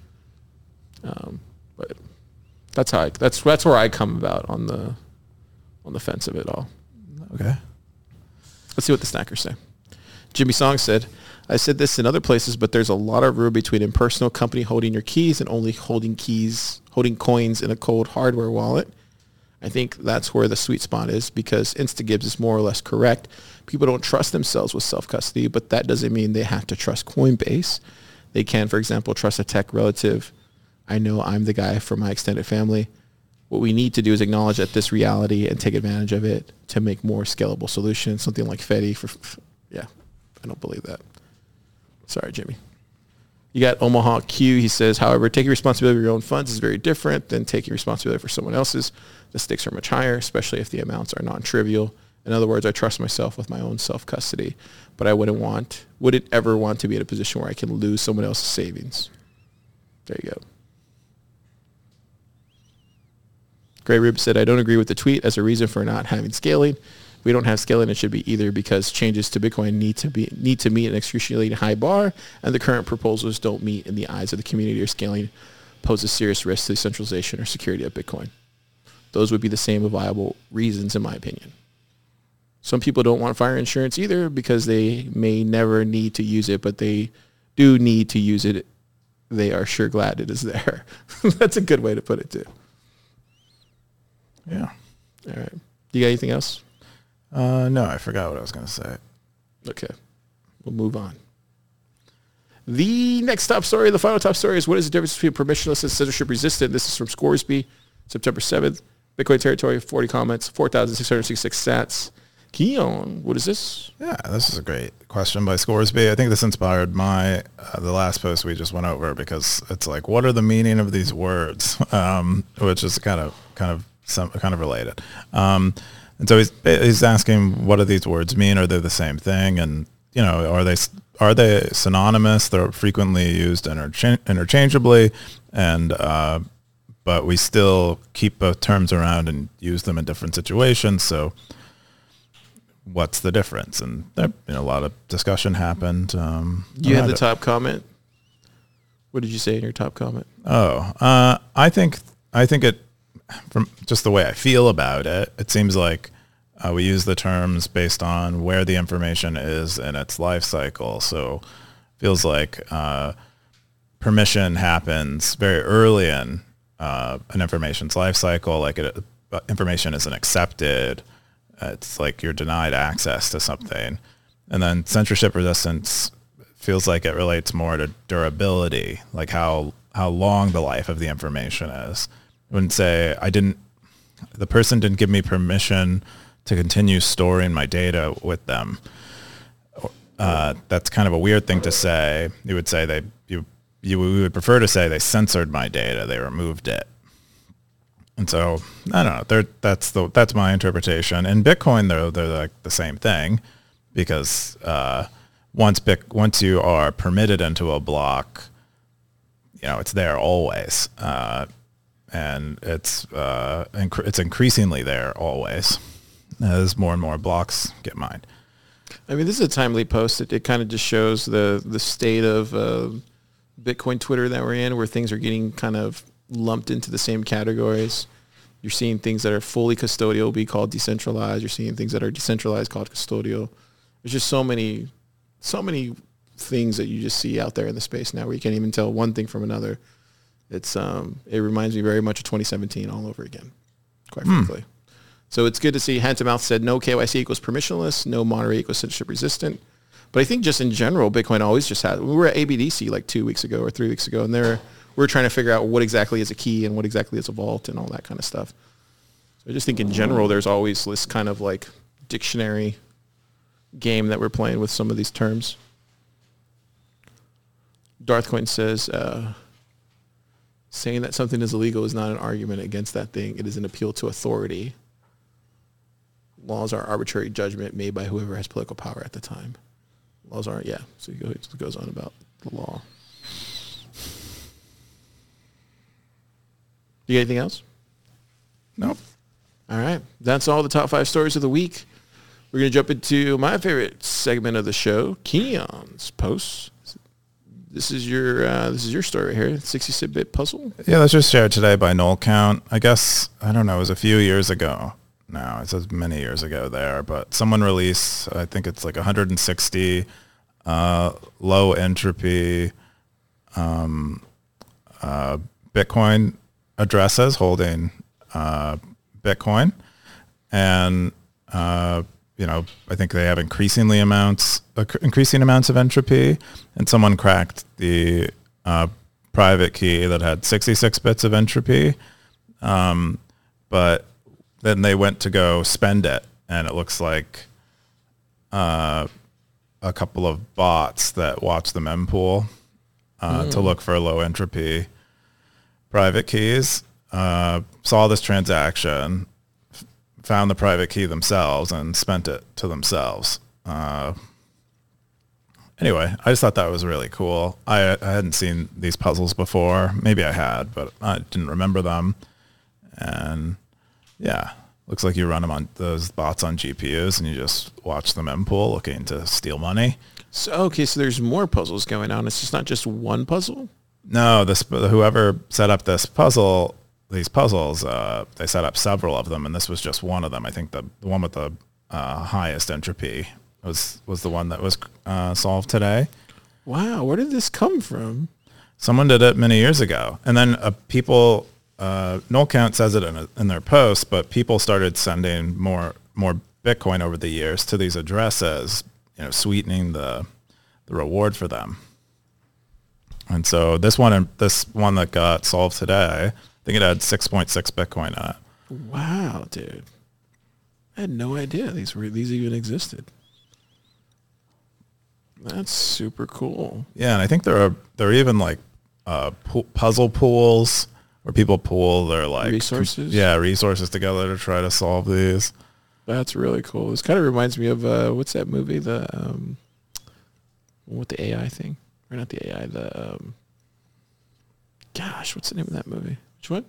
Um, but that's how I, that's that's where I come about on the on the fence of it all. Okay. Let's see what the Stackers say. Jimmy Song said, I said this in other places, but there's a lot of room between impersonal company holding your keys and only holding keys, holding coins in a cold hardware wallet. I think that's where the sweet spot is because InstaGibbs is more or less correct. People don't trust themselves with self-custody, but that doesn't mean they have to trust Coinbase. They can, for example, trust a tech relative. I know I'm the guy for my extended family. What we need to do is acknowledge that this reality and take advantage of it to make more scalable solutions, something like Fedi. For, yeah, I don't believe that. Sorry, Jimmy. You got Omaha Q. He says, however, taking responsibility for your own funds is very different than taking responsibility for someone else's. The stakes are much higher, especially if the amounts are non-trivial. In other words, I trust myself with my own self-custody, but I wouldn't want, wouldn't ever want to be in a position where I can lose someone else's savings. There you go. Gray Rib said, I don't agree with the tweet as a reason for not having scaling. If we don't have scaling, it should be either because changes to Bitcoin need to be need to meet an excruciatingly high bar, and the current proposals don't meet in the eyes of the community, or scaling poses serious risk to the centralization or security of Bitcoin. Those would be the same viable reasons, in my opinion. Some people don't want fire insurance either because they may never need to use it, but they do need to use it. They are sure glad it is there. That's a good way to put it, too. Yeah. All right. You got anything else? Uh, no, I forgot what I was going to say. Okay. We'll move on. The next top story, the final top story, is what is the difference between permissionless and censorship resistant? This is from Scoresby, September seventh. Bitcoin territory, forty comments, four thousand six hundred sixty-six sats. Keon, what is this? Yeah, this is a great question by Scoresby. I think this inspired my uh, the last post we just went over because it's like, what are the meaning of these words? Um, which is kind of kind of some kind of related. Um, and so he's he's asking, what do these words mean? Are they the same thing? And you know, are they are they synonymous? They're frequently used intercha- interchangeably, and uh, but we still keep both terms around and use them in different situations. So what's the difference? And there, you know, a lot of discussion happened. Um, you have the it. top comment. What did you say in your top comment? Oh, uh, I think I think it from just the way I feel about it. It seems like uh, we use the terms based on where the information is in its life cycle. So feels like uh, permission happens very early in uh, an information's life cycle. Like it, uh, information isn't accepted. It's like you're denied access to something. And then censorship resistance feels like it relates more to durability, like how how long the life of the information is. I wouldn't say I didn't, the person didn't give me permission to continue storing my data with them. Uh, that's kind of a weird thing to say. You would say they, you, you we would prefer to say they censored my data, they removed it. And so I don't know. They're, that's the that's my interpretation. In Bitcoin, though, they're like the same thing, because uh, once Bic, once you are permitted into a block, you know it's there always, uh, and it's uh, inc- it's increasingly there always as more and more blocks get mined. I mean, this is a timely post. It, it kind of just shows the the state of uh, Bitcoin Twitter that we're in, where things are getting kind of lumped into the same categories. You're seeing things that are fully custodial be called decentralized. You're seeing things that are decentralized called custodial. There's just so many, so many things that you just see out there in the space now where you can't even tell one thing from another. It's um, it reminds me very much of twenty seventeen all over again, quite Hmm. frankly. So it's good to see. Hand to Mouth said no K Y C equals permissionless, no moderate equals censorship resistant. But I think just in general, Bitcoin always just had. We were at A B D C like two weeks ago or three weeks ago, and there. We're trying to figure out what exactly is a key and what exactly is a vault and all that kind of stuff. So I just think in general, there's always this kind of like dictionary game that we're playing with some of these terms. Darthcoin says, uh, saying that something is illegal is not an argument against that thing. It is an appeal to authority. Laws are arbitrary judgment made by whoever has political power at the time. Laws aren't, yeah. So it goes on about the law. You got anything else? Nope. All right. That's all the top five stories of the week. We're going to jump into my favorite segment of the show, Keon's Posts. This is your uh, this is your story right here, sixty-six bit puzzle. Yeah, that's just shared today by Null Count. I guess, I don't know, it was a few years ago now. It says many years ago there, but someone released, I think it's like one hundred sixty uh, low entropy um, uh, Bitcoin addresses holding uh, Bitcoin. And, uh, you know, I think they have increasingly amounts, uh, increasing amounts of entropy. And someone cracked the uh, private key that had sixty-six bits of entropy. Um, but then they went to go spend it, and it looks like uh, a couple of bots that watch the mempool uh, mm. to look for low entropy private keys uh, saw this transaction, f- found the private key themselves, and spent it to themselves. Uh, anyway, I just thought that was really cool. I, I hadn't seen these puzzles before. Maybe I had, but I didn't remember them. And yeah, looks like you run them on those bots on G P Us, and you just watch the mempool looking to steal money. So okay, so there's more puzzles going on. It's just not just one puzzle. No, this whoever set up this puzzle, these puzzles, uh, they set up several of them, and this was just one of them. I think the, the one with the uh, highest entropy was was the one that was uh, solved today. Wow, where did this come from? Someone did it many years ago, and then uh, people. Uh, Nullcount says it in, a, in their posts, but people started sending more more Bitcoin over the years to these addresses, you know, sweetening the the reward for them. And so this one, this one that got solved today, I think it had six point six Bitcoin on it. Wow, dude! I had no idea these were these even existed. That's super cool. Yeah, and I think there are there are even like uh, pu- puzzle pools. Where people pool their like resources, yeah, resources together to try to solve these. That's really cool. This kind of reminds me of uh, what's that movie? The um, with the A I thing, or not the A I? The um, gosh, what's the name of that movie? Which one?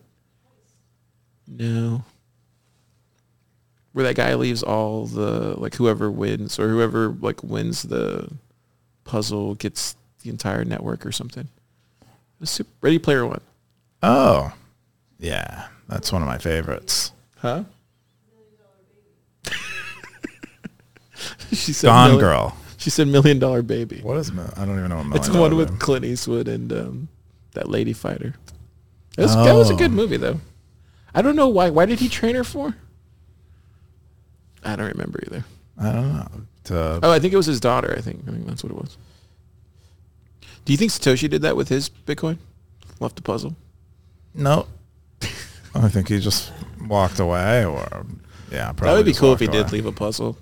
No, where that guy leaves all the like whoever wins or whoever like wins the puzzle gets the entire network or something. Super, Ready Player One. Oh, yeah. That's one of my favorites. Huh? She said Gone million, Girl. She said Million Dollar Baby. What is, I don't even know what Million It's the Dollar one with Baby. Clint Eastwood and um, that lady fighter. That was, oh. that was a good movie, though. I don't know why. Why did he train her for? I don't remember either. I don't know. To, oh, I think it was his daughter, I think. I think that's what it was. Do you think Satoshi did that with his Bitcoin? Left the puzzle? No. I think he just walked away, or yeah, probably. That would be cool if he away. did leave a puzzle.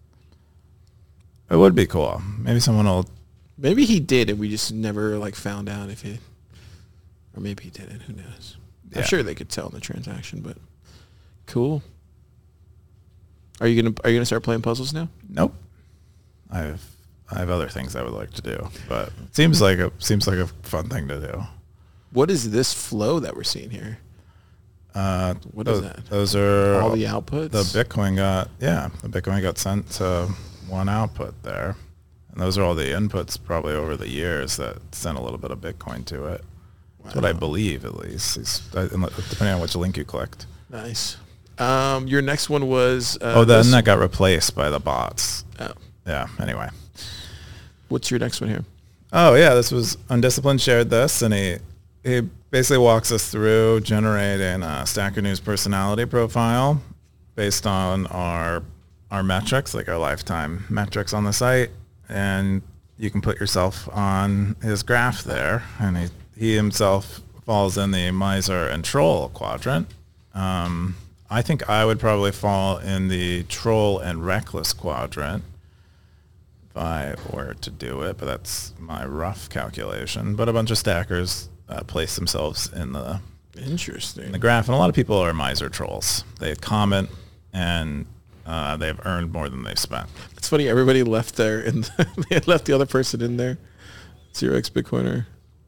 It would be cool. Maybe someone will. Maybe he did, and we just never like found out if he, or maybe he didn't. Who knows? Yeah. I'm sure they could tell in the transaction, but cool. Are you gonna Are you gonna start playing puzzles now? Nope. I have I have other things I would like to do, but it seems like a seems like a fun thing to do. What is this flow that we're seeing here? Uh, what those, is that? Those are all the outputs. The Bitcoin got yeah, the Bitcoin got sent to one output there, and those are all the inputs probably over the years that sent a little bit of Bitcoin to it. Wow. That's what I believe, at least, it's, depending on which link you clicked. Nice. Um, your next one was uh, oh, then that got replaced by the bots. Oh, yeah. Anyway, what's your next one here? Oh yeah, this was Undisciplined shared this, and he. He basically walks us through generating a Stacker News personality profile based on our our metrics, like our lifetime metrics on the site, and you can put yourself on his graph there. And he, he himself falls in the miser and troll quadrant. Um, I think I would probably fall in the troll and reckless quadrant if I were to do it, but that's my rough calculation. But a bunch of stackers Uh, place themselves in the interesting in the graph, and a lot of people are miser trolls. They comment, and uh, they've earned more than they've spent. It's funny. Everybody left there, and the, they left the other person in there. Zero X Bitcoiner,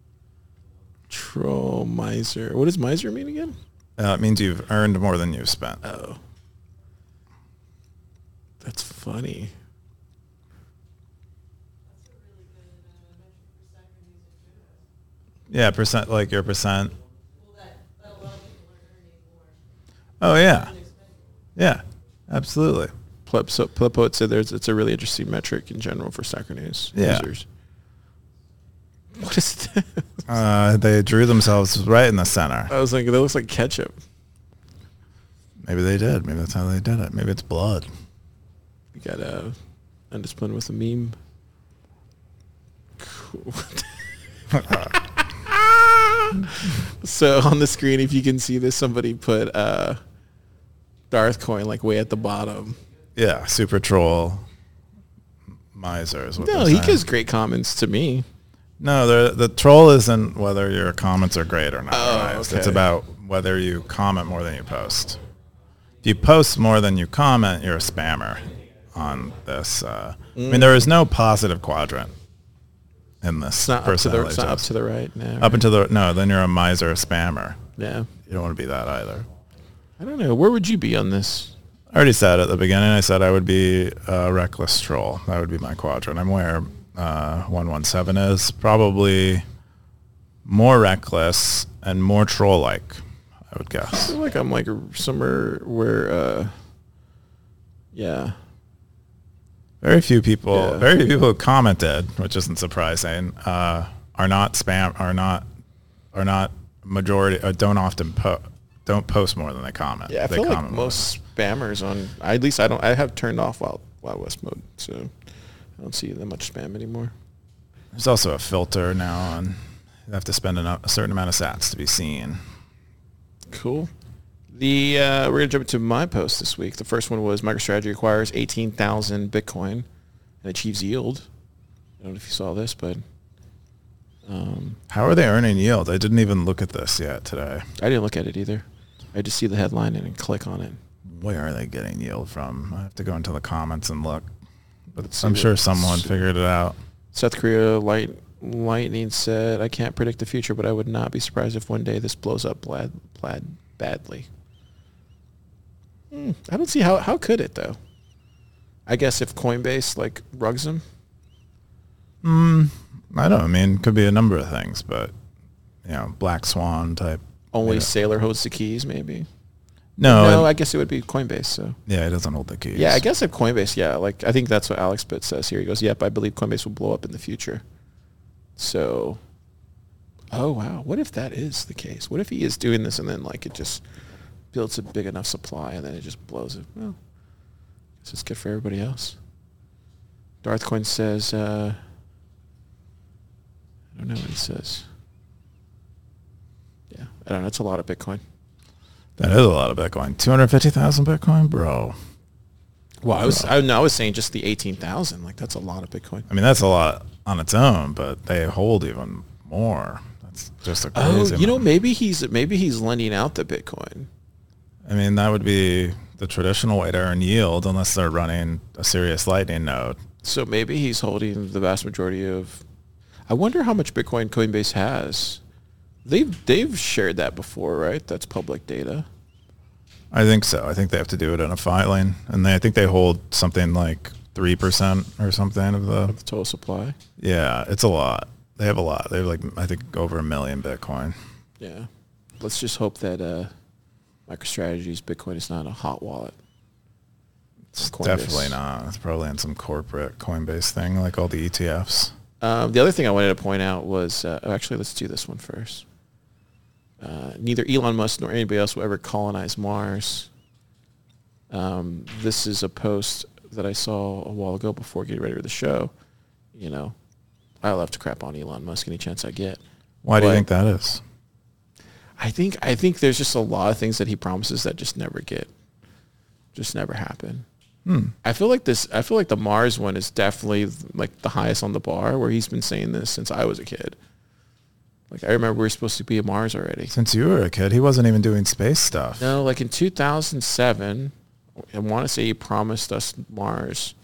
troll, miser. What does miser mean again? Uh, it means you've earned more than you've spent. Oh, that's funny. Yeah, percent, like your percent. Oh yeah, yeah. Absolutely. Pleb, so Plebpoet said there's it's a really interesting metric in general for Stacker News Yeah. users. What is that? Uh, they drew themselves right in the center. I was like, that looks like ketchup. Maybe they did. Maybe that's how they did it. Maybe it's blood. We got uh, Undisciplined with a meme. Cool. So on the screen, if you can see this, somebody put uh, Darth Coin like way at the bottom. Yeah, super troll miser is what No, they're he saying. gives great comments to me. No, the the troll isn't whether your comments are great or not. Oh, right? okay. It's about whether you comment more than you post. If you post more than you comment, you're a spammer on this. Uh, Mm. I mean, there is no positive quadrant in this. It's not up to the it's not up percentages. to the right now. Up into the no, then you're a miser, a spammer. Yeah. You don't want to be that either. I don't know. Where would you be on this? I already said at the beginning. I said I would be a reckless troll. That would be my quadrant. I'm where uh, one one seven is. Probably more reckless and more troll-like, I would I guess. feel like I'm like somewhere where, uh, yeah. Very few people, Yeah. very few people who commented, which isn't surprising, uh, are not spam, are not, are not majority, uh, don't often po- don't post more than they comment. Yeah, I they feel like comment more. most spammers on, at least I don't, I have turned off Wild, Wild West mode, so I don't see that much spam anymore. There's also a filter now, and you have to spend enough, a certain amount of sats to be seen. Cool. The uh, we're gonna jump into my post this week. The first one was MicroStrategy acquires eighteen thousand Bitcoin and achieves yield. I don't know if you saw this, but um, How are they earning yield? I didn't even look at this yet today. I didn't look at it either. I just see the headline and then click on it. Where are they getting yield from? I have to go into the comments and look. But Let's see I'm what- sure someone figured it out. South Korea Light Lightning said, "I can't predict the future, but I would not be surprised if one day this blows up blad, blad, badly." Hmm, I don't see how how could it though. I guess if Coinbase like rugs them. Mm, I don't know. I mean, could be a number of things, but, you know, Black Swan type. Only Yeah. Sailor holds the keys, maybe. No, no, it- I guess it would be Coinbase. So yeah, it doesn't hold the keys. yeah, I guess if Coinbase, yeah, like I think that's what Alex Pitt says here. He goes, "Yep, I believe Coinbase will blow up in the future." So, oh wow, what if that is the case? What if he is doing this and then like it just builds a big enough supply and then it just blows it? Well, I guess it's good for everybody else. Darth Coin says, uh, I don't know what he says. Yeah, I don't know. It's a lot of Bitcoin. That is a lot of Bitcoin. two hundred fifty thousand Bitcoin? Bro. Well, I was I, no, I was saying just the eighteen thousand. Like that's a lot of Bitcoin. I mean, that's a lot on its own, but they hold even more. That's just a Oh, crazy you know, amount. maybe he's maybe he's lending out the Bitcoin. I mean, that would be the traditional way to earn yield unless they're running a serious Lightning node. So maybe he's holding the vast majority of. I wonder how much Bitcoin Coinbase has. They've they've shared that before, right? That's public data. I think so. I think they have to do it in a filing, and they, I think they hold something like three percent or something of the. The total supply. Yeah, it's a lot. They have a lot. They have like I think over a million Bitcoin. Yeah. Let's just hope that uh, MicroStrategy's Bitcoin is not a hot wallet. It's Coinbase. definitely not. It's probably in some corporate Coinbase thing, like all the E T Fs. Um, the other thing I wanted to point out was, uh, oh, actually, let's do this one first. Uh, neither Elon Musk nor anybody else will ever colonize Mars. Um, this is a post that I saw a while ago before getting ready for the show. You know, I love to crap on Elon Musk any chance I get. Why do you But think that is? I think I think there's just a lot of things that he promises that just never get, just never happen. Hmm. I feel like this. I feel like the Mars one is definitely like the highest on the bar, where he's been saying this since I was a kid. Like I remember we were supposed to be at Mars already. Since you were a kid, he wasn't even doing space stuff. No, like in two thousand seven, I want to say he promised us Mars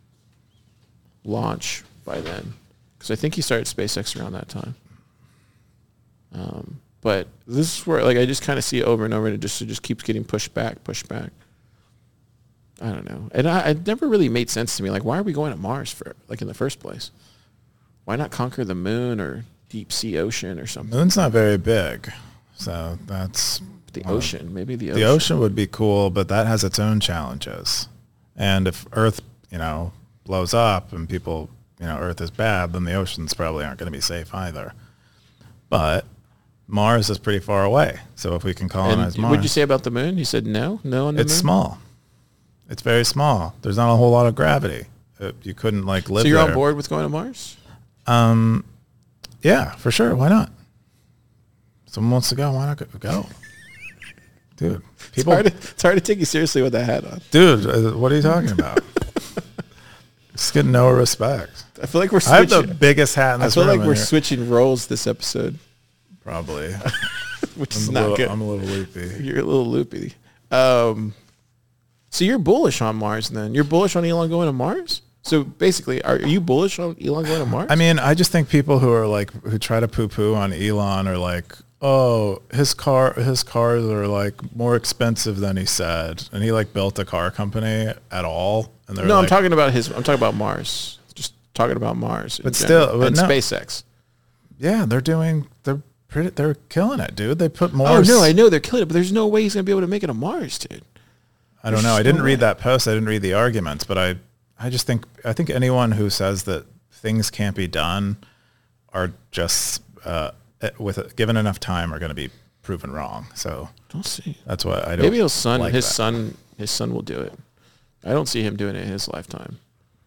launch by then, because I think he started SpaceX around that time. Um, but this is where like I just kind of see it over and over, and it just it just keeps getting pushed back, pushed back. I don't know, and I, it never really made sense to me. Like, why are we going to Mars for like in the first place? Why not conquer the moon or deep sea ocean or something? Moon's not very big, so that's The ocean, maybe the ocean. The ocean would be cool, but that has its own challenges. And if Earth, you know, blows up and people, you know, Earth is bad, then the oceans probably aren't going to be safe either. But Mars is pretty far away. So if we can colonize and Mars. What did you say about the moon? You said no? No on the it's moon? It's small. It's very small. There's not a whole lot of gravity. Uh, you couldn't, like, live So you're there. on board with going to Mars? Um, yeah, for sure. Why not? Someone wants to go. Why not go? go? Dude, people. It's hard, to, it's hard to take you seriously with that hat on. Dude, uh, what are you talking about? Just get no respect. I feel like we're I have switching. the biggest hat in I this feel room like in we're here. switching roles this episode, Probably. which I'm is a not little, good. I'm a little loopy. You're a little loopy. Um, so you're bullish on Mars then? You're bullish on Elon going to Mars? So basically, are you bullish on Elon going to Mars? I mean, I just think people who are like, who try to poo-poo on Elon are like, oh, his car, his cars are like more expensive than he said. And he like built a car company at all. And they're no, like, I'm talking about his, I'm talking about Mars. Just talking about Mars. in But general. still- but and no. SpaceX. yeah, they're doing, they're pretty, they're killing it, dude. They put more. Oh, no, s- I know they're killing it, but there's no way he's going to be able to make it to Mars, dude. I don't know. There's I didn't no read way. that post. I didn't read the arguments, but I, I just think, I think anyone who says that things can't be done are just, uh, with given enough time are going to be proven wrong. So Don't see. that's why I don't. Maybe his son, like his that. son, his son will do it. I don't see him doing it in his lifetime.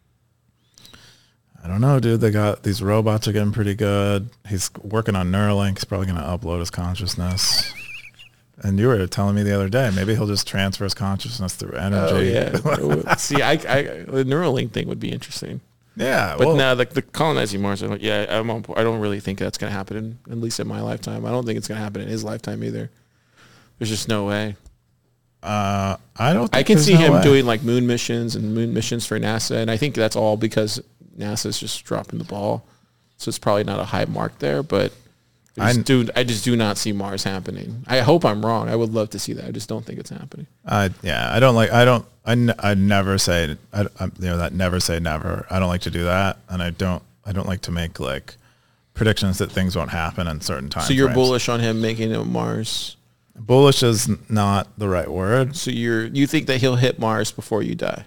I don't know, dude. They got these robots are getting pretty good. He's working on Neuralink. He's probably going to upload his consciousness. And you were telling me the other day, maybe he'll just transfer his consciousness through energy. Oh yeah. See, I, I, the Neuralink thing would be interesting. yeah. But well, now the, the colonizing Mars, I'm like, yeah, I'm on, I don't really think that's going to happen, in, at least in my lifetime. I don't think it's going to happen in his lifetime either. There's just no way. uh, I don't. Think I can there's see no him way. doing like moon missions and moon missions for NASA, and I think that's all because NASA's just dropping the ball. So it's probably not a high mark there, but I just, I- do, I just do not see Mars happening. I hope I'm wrong. I would love to see that. I just don't think it's happening. I yeah, I don't like. I don't. I, n- I never say. I, I you know that never say never. I don't like to do that, and I don't. I don't like to make like predictions that things won't happen in certain times. So you're bullish on him making it Mars. Bullish is n- not the right word. So you're you think that he'll hit Mars before you die?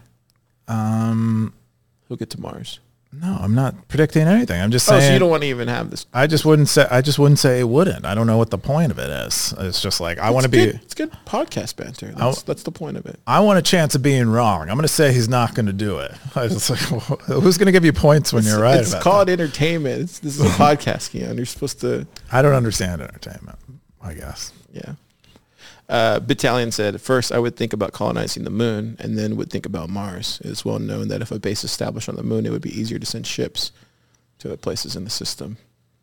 Um, He'll get to Mars. no, I'm not predicting anything. I'm just Oh, saying. so you don't want to even have this. I just wouldn't say. I just wouldn't say it wouldn't. I don't know what the point of it is. It's just like I want to be. Good. It's good podcast banter. That's, I'll- that's the point of it. I want a chance of being wrong. I'm going to say he's not going to do it. I was just like, who's going to give you points when It's, you're right? it's about called entertainment. It's, this is a podcast, Keon. You're supposed to, that? I don't understand entertainment. I guess. yeah. Uh, Battalion said, first I would think about colonizing the moon and then would think about Mars. It is well known that if a base established on the moon, it would be easier to send ships to other places in the system.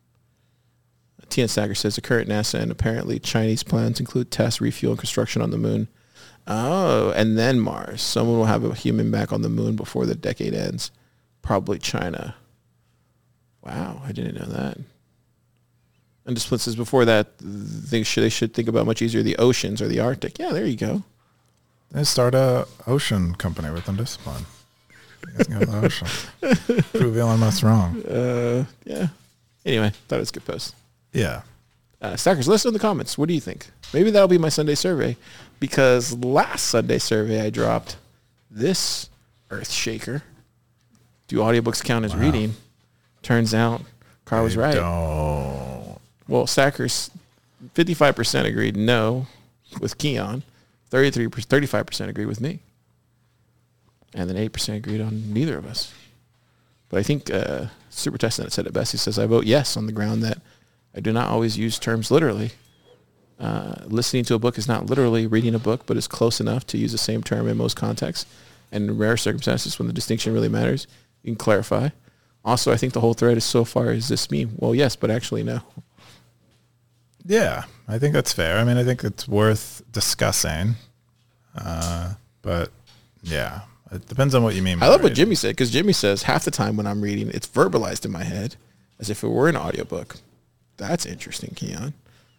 T N Stacker says the current NASA and apparently Chinese plans include tests, refuel, and construction on the moon. Oh, and then Mars. Someone will have a human back on the moon before the decade ends. Probably China. Wow, I didn't know that. And Discipline says before that, they should, they should think about much easier the oceans or the Arctic. Yeah, there you go. They start a ocean company with Undiscipline. You guys can go to the ocean. Prove Elon Musk wrong. Uh, yeah. Anyway, thought it was a good post. Yeah. Uh, Stackers, let us know in the comments. What do you think? Maybe that'll be my Sunday survey, because last Sunday survey I dropped this Earth Shaker. Do audiobooks count as Wow. reading? Turns out, Carl was They right. Don't. Well, Stackers, fifty-five percent agreed no with Keon. thirty-three, thirty-five percent agreed with me. And then eight percent agreed on neither of us. But I think uh, Super Testament said it best. He says, I vote yes on the ground that I do not always use terms literally. Uh, listening to a book is not literally reading a book, but is close enough to use the same term in most contexts. And in rare circumstances when the distinction really matters, you can clarify. Also, I think the whole thread is so far, is this me? Well, yes, but actually no. Yeah, I think that's fair. I mean, I think it's worth discussing. Uh, but yeah, it depends on what you mean by I love what reading. Jimmy said, because Jimmy says half the time when I'm reading, it's verbalized in my head as if it were an audiobook. That's interesting, Keon.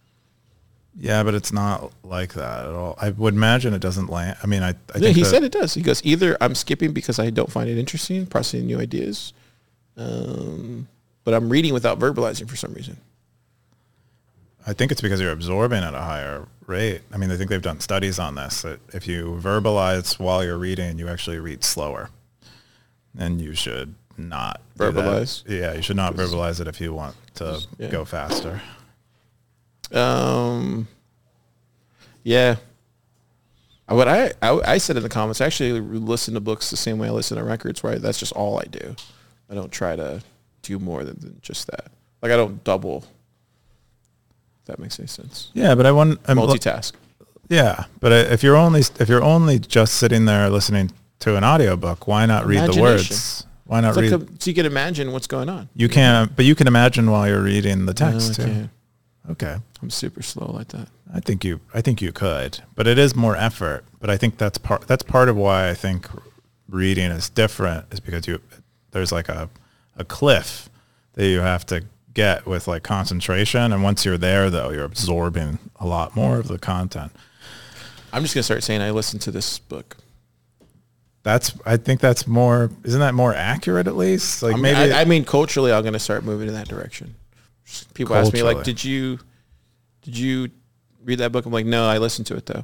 Yeah, but it's not like that at all. I would imagine it doesn't land. I mean, I, I Yeah, think he that- said it does. He goes, either I'm skipping because I don't find it interesting, processing new ideas, um, but I'm reading without verbalizing for some reason. I think it's because you're absorbing at a higher rate. I mean, I think they've done studies on this, that if you verbalize while you're reading, you actually read slower. And you should not do Verbalize? that. Yeah, you should not verbalize it if you want to Yeah. go faster. Um, yeah. What I, I I said in the comments, I actually listen to books the same way I listen to records, right? That's just all I do. I don't try to do more than, than just that. Like I don't double. If that makes any sense. Yeah, but I want I'm, Multitask. Yeah, but if you're only if you're only just sitting there listening to an audiobook, why not read the Imagination. words? Why not It's like read? a, so you can imagine what's going on. You can't, but you can imagine while you're reading the text No, I too. can't. Okay. I'm super slow like that. I think you I think you could, but it is more effort. But I think that's part that's part of why I think reading is different, is because you there's like a a cliff that you have to get with like concentration, and once you're there though, you're absorbing a lot more of the content. I'm just gonna start saying I listened to this book. That's I think that's more isn't that more accurate at least? Like I mean, maybe I, I mean culturally I'm gonna start moving in that direction. People ask me like, Culturally. did you did you read that book? I'm like, no, I listened to it though.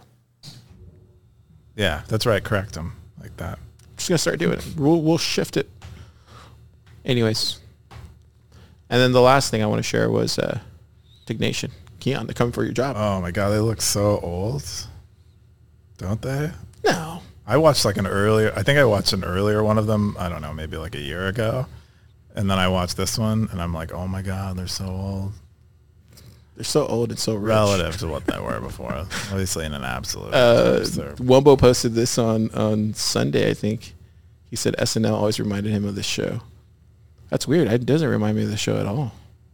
yeah, that's right, correct them like that. Just gonna start doing it. We'll we'll shift it. Anyways, and then the last thing I want to share was uh, Dignation. Keon, they're coming for your job. Oh my god, they look so old. Don't they? No, I watched like an earlier, I think I watched an earlier one of them, I don't know, maybe like a year ago. And then I watched this one and I'm like, oh my God, they're so old. they're so old and so rich. Relative to what they were before. Obviously in an absolute. Uh, they're- Wumbo posted this on, on Sunday, I think. He said S N L always reminded him of this show. That's weird. It doesn't remind me of the show at all.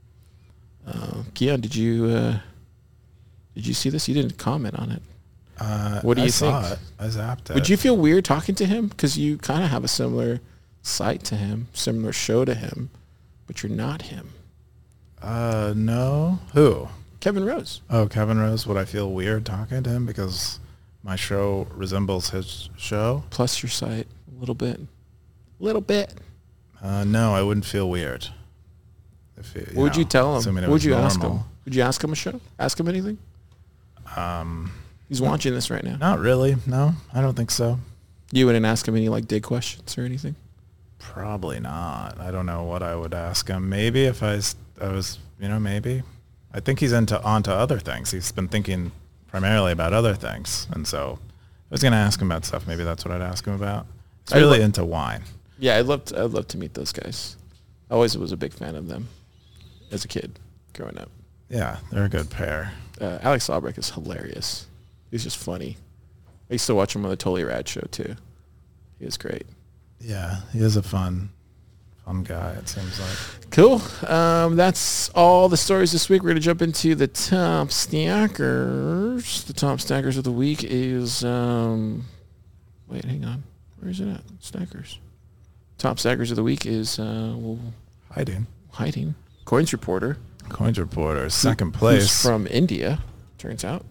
Uh, Keon, did you uh, did you see this? You didn't comment on it. uh, what do I you saw think? It. I zapped it. Would you feel weird talking to him? Because you kind of have a similar site to him, similar show to him, but you're not him. Uh, no. Who? Kevin Rose. Oh, Kevin Rose. Would I feel weird talking to him because my show resembles his show? Plus your site a little bit. A little bit. Uh, no, I wouldn't feel weird. If it, What would know, you tell him? assuming it What would was you ask him? normal. Would you ask him a show? Ask him anything? Um, He's watching this right now. not really. No, I don't think so. You wouldn't ask him any like dig questions or anything? Probably not. I don't know what I would ask him. Maybe if I, s- I was, you know, maybe. I think he's into onto other things. He's been thinking primarily about other things, and so if I was going to ask him about stuff, maybe that's what I'd ask him about. He's I really lo- into wine. Yeah, I'd love to, I'd love to meet those guys. I always was a big fan of them as a kid growing up. Yeah, they're a good pair. Uh, Alex Albrecht is hilarious. He's just funny. I used to watch him on the Totally Rad show too. He was great. Yeah, he is a fun, fun guy. It seems like. Cool. Um, that's all the stories this week. We're going to jump into the top stackers. The top stackers of the week is, um, wait, hang on. Where is it at? Stackers. Top stackers of the week is, uh, well, Hiding. hiding. Coins Reporter. Coins Reporter, who- second who's place. from India, turns out.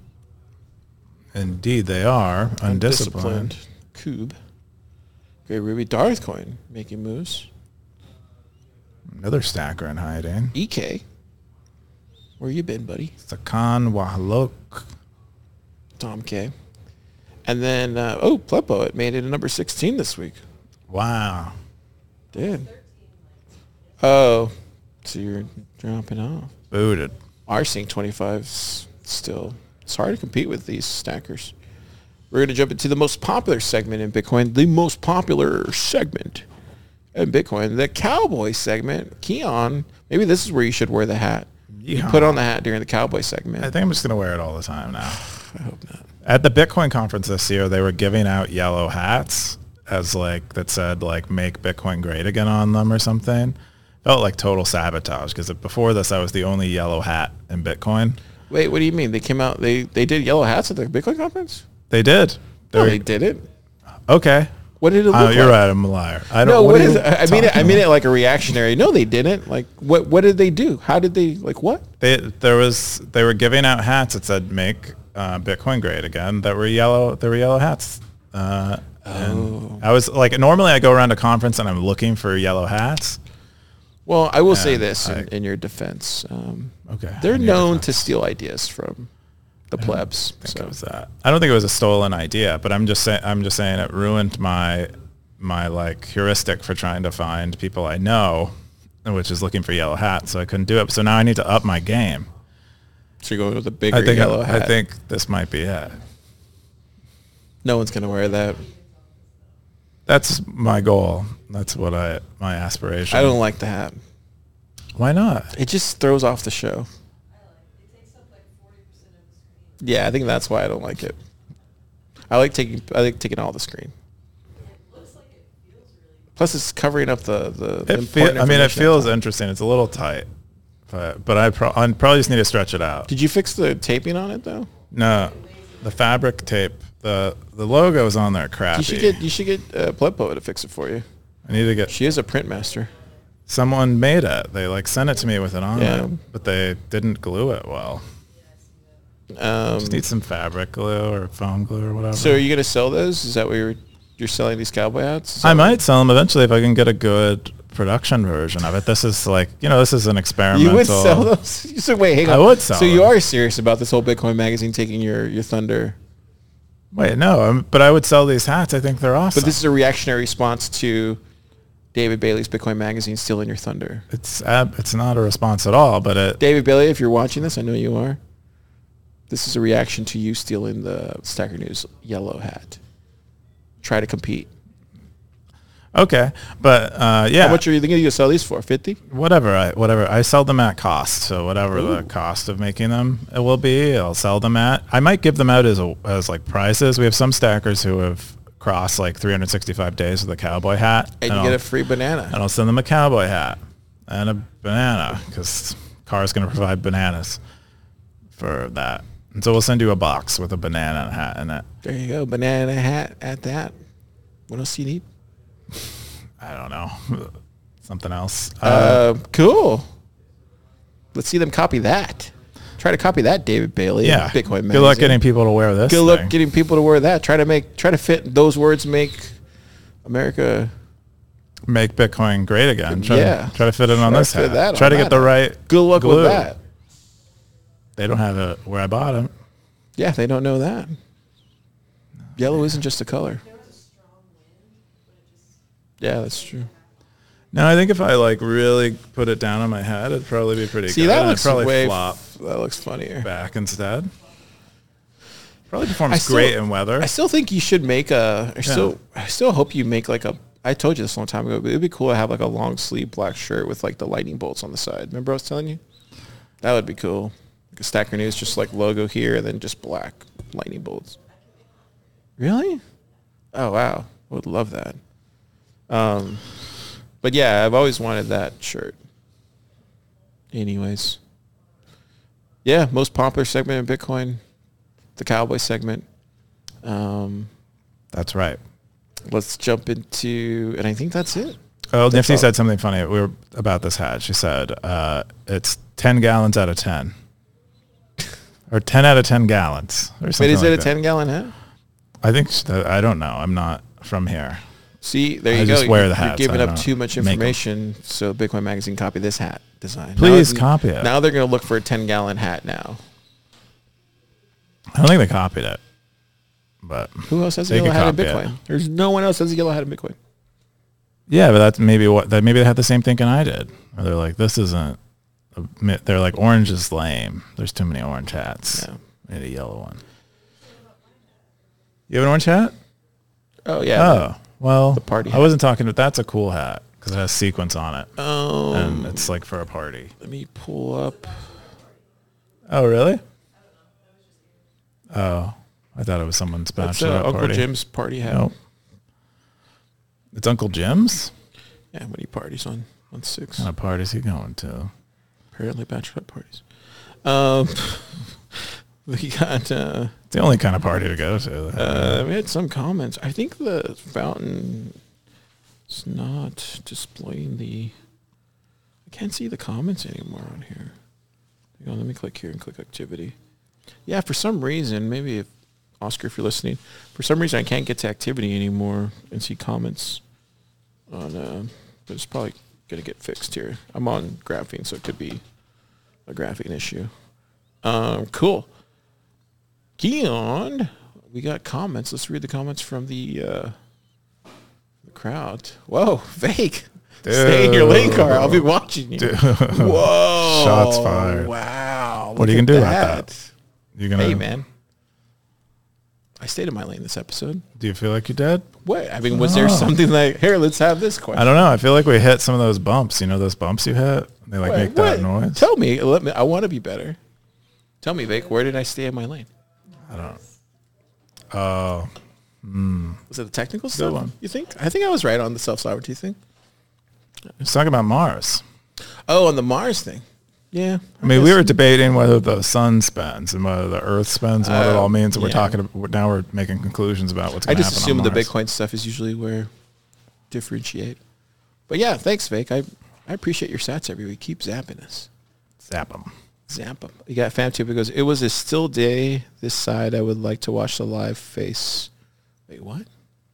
Indeed, they are undisciplined. Cube. Great Ruby. Darth Coin making moves. Another stacker in hiding. E K. Where you been, buddy? Sakan Wahalok. Tom K. And then, uh, oh, Blood Poet made it a number sixteen this week. Wow. Did. Oh, so you're dropping off. Booted. Our Sync twenty-five 's still. It's hard to compete with these stackers. We're going to jump into the most popular segment in Bitcoin. The most popular segment in Bitcoin. The Cowboy segment. Keon, maybe this is where you should wear the hat. You Yeah. put on the hat during the Cowboy segment. I think I'm just going to wear it all the time now. I hope not. At the Bitcoin conference this year, they were giving out yellow hats as like, that said like, make Bitcoin great again on them or something. Felt like total sabotage because before this, I was the only yellow hat in Bitcoin. Wait, what do you mean? They came out, they, they did yellow hats at the Bitcoin conference? They did. They No, were- they didn't. Okay. What did it look Oh, like? you're right. I'm a liar. I don't No, what what are is you it? I mean, it, I talking mean about? it like a reactionary. No, they didn't. Like, what? What did they do? How did they? Like, what? They there was they were giving out hats that said "Make uh, Bitcoin Great Again." That were yellow. They were yellow hats. Uh, Oh. I was like, normally I go around a conference and I'm looking for yellow hats. Well, I will say And this in, I- in your defense. Um, Okay, they're in your known defense. to steal ideas from the plebs. I think So. it was that. I don't think it was a stolen idea, but I'm just saying. I'm just saying it ruined my my like heuristic for trying to find people I know, which is looking for yellow hats. So I couldn't do it. So now I need to up my game. So you're going with a bigger I think yellow I, hat. I think this might be it. No one's going to wear that. That's my goal. That's what I my aspiration. I don't like the hat. Why not? It just throws off the show. Yeah, I think that's why I don't like it. I like taking I like taking all the screen. Plus, it's covering up the the. the It feel, important I mean, it information feels at the top. interesting. It's a little tight, but but I, pro- I probably just need to stretch it out. Did you fix the taping on it though? No, the fabric tape, the the logo is on there crappy. You should get you should get uh, Plepo to fix it for you. I need to get. She is a print master. Someone made it. They like sent it to me with it on Yeah. it, but they didn't glue it well. Um, Just need some fabric glue or foam glue or whatever. so are you gonna sell those? Is that what you're you're selling these cowboy hats? Is I that- might sell them eventually if I can get a good production version of it. This is like, you know, this is an experimental. You would sell those? So wait, hang on. I would sell So you them. are serious about this whole Bitcoin magazine taking your your thunder? Wait, no, I'm, but I would sell these hats. I think they're awesome. But this is a reactionary response to David Bailey's Bitcoin magazine stealing your thunder. It's ab- it's not a response at all, but it. David Bailey, if you're watching this, I know you are. This is a reaction to you stealing the Stacker News yellow hat. Try to compete. Okay, but uh, yeah, How much are you thinking you sell these for? fifty? whatever I whatever I sell them at cost. So whatever Ooh. the cost of making them it will be, I'll sell them at. I might give them out as a, as like prizes. We have some stackers who have crossed like three hundred sixty-five days with a cowboy hat, And you I'll- get a free banana. and I'll send them a cowboy hat and a banana because Car's going to provide bananas for that. And so we'll send you a box with a banana hat in it. There you go. Banana hat at that. What else do you need? I don't know. Something else. Uh, Uh, cool. Let's see them copy that. Try to copy that, David Bailey. yeah. Bitcoin magazine. Good luck getting people to wear this. Good luck thing. getting people to wear that. Try to make. Try to fit those words. Make America. Make Bitcoin great again. Try, Yeah. to, try to fit it on Try to this fit hat. that Try on to that get the hat. right Good luck glue. with that. They don't have it where I bought them. Yeah, they don't know that. Yellow isn't just a color. Yeah, that's true. No, I think if I like really put it down on my head, it'd probably be pretty See, good. that I'd looks probably way. flop F- that looks funnier. back instead. Probably performs I still- great in weather. I still think you should make a. I still, I still hope you make like a. I told you this a long time ago, but it'd be cool to have like a long sleeve black shirt with like the lightning bolts on the side. Remember I was telling you? That would be cool. Like a Stacker News, just like logo here and then just black lightning bolts. Really? Oh wow, I would love that. Um, but yeah, I've always wanted that shirt. Anyways, yeah, most popular segment in Bitcoin, the cowboy segment. Um, That's right. let's jump into, and I think that's it. Oh, That's Nifty all. said something funny. We were about this hat. She said uh, it's ten gallons out of ten, or ten out of ten gallons, or Wait, something is it like a that. ten gallon hat? I think she- I don't know. I'm not from here. See, there I you go. just wear the You're hats. giving I up don't too much make 'em. information. So Bitcoin Magazine copy this hat design. Please now, copy it. Now they're going to look for a ten gallon hat now. I don't think they copied it, but Who else has a They yellow could hat in copy it. Bitcoin? There's no one else has a yellow hat in Bitcoin. yeah, but that's maybe what that maybe they had the same thinking I did. Or they're like, this isn't. A, mi- they're like, orange is lame. There's too many orange hats. Yeah. We need a yellow one. You have an orange hat? Oh yeah. Oh, well, party I hat. wasn't talking about, that's a cool hat because it has sequins on it. Um, And it's like for a party. let me pull up. Oh, really? Oh, I thought it was someone's That's bachelor uh, Uncle party. Jim's party hat. Nope. It's Uncle Jim's? Yeah, when he parties on on six. What kind of party's he going to? Apparently, bachelorette parties. Um, we got. Uh, It's the only kind of party to go to. Uh, we had some comments. I think the fountain is not displaying the. I can't see the comments anymore on here. Hang on, let me click here and click activity. Yeah, for some reason, maybe if Oscar, if you're listening, for some reason I can't get to activity anymore and see comments on. Uh, but it's probably gonna get fixed here. I'm on Graphene, so it could be a Graphene issue. Um, cool. Keon, we got comments. Let's read the comments from the uh, the crowd. Whoa, fake. Dude. Stay in your lane car. I'll be watching you. Dude. Whoa. Shots fired. Wow. What are you going to do about that? You're gonna... Hey, man. I stayed in my lane this episode. Do you feel like you did? What? I mean, was oh. there something like, here, let's have this question? I don't know. I feel like we hit some of those bumps. You know those bumps you hit? They like what? make that what? noise. Tell me. Let me. I want to be better. Tell me, Vic, where did I stay in my lane? I don't know. Oh. Uh, mm. Was it the technical stuff? One. You think? I think I was right on the self-sovereignty thing. Let's talk about Mars. Oh, on the Mars thing. Yeah. I, I mean, we were debating whether the sun spins and whether the Earth spins and what uh, it all means. And yeah. we're talking about, now we're making conclusions about what's going to happen. I just assume the Bitcoin stuff is usually where differentiate. But yeah, thanks, Vic. I, I appreciate your sats every week. Keep zapping us. Zap them. Zap them. You got FamTube because it was a still day this side. I would like to watch the live face. Wait, what?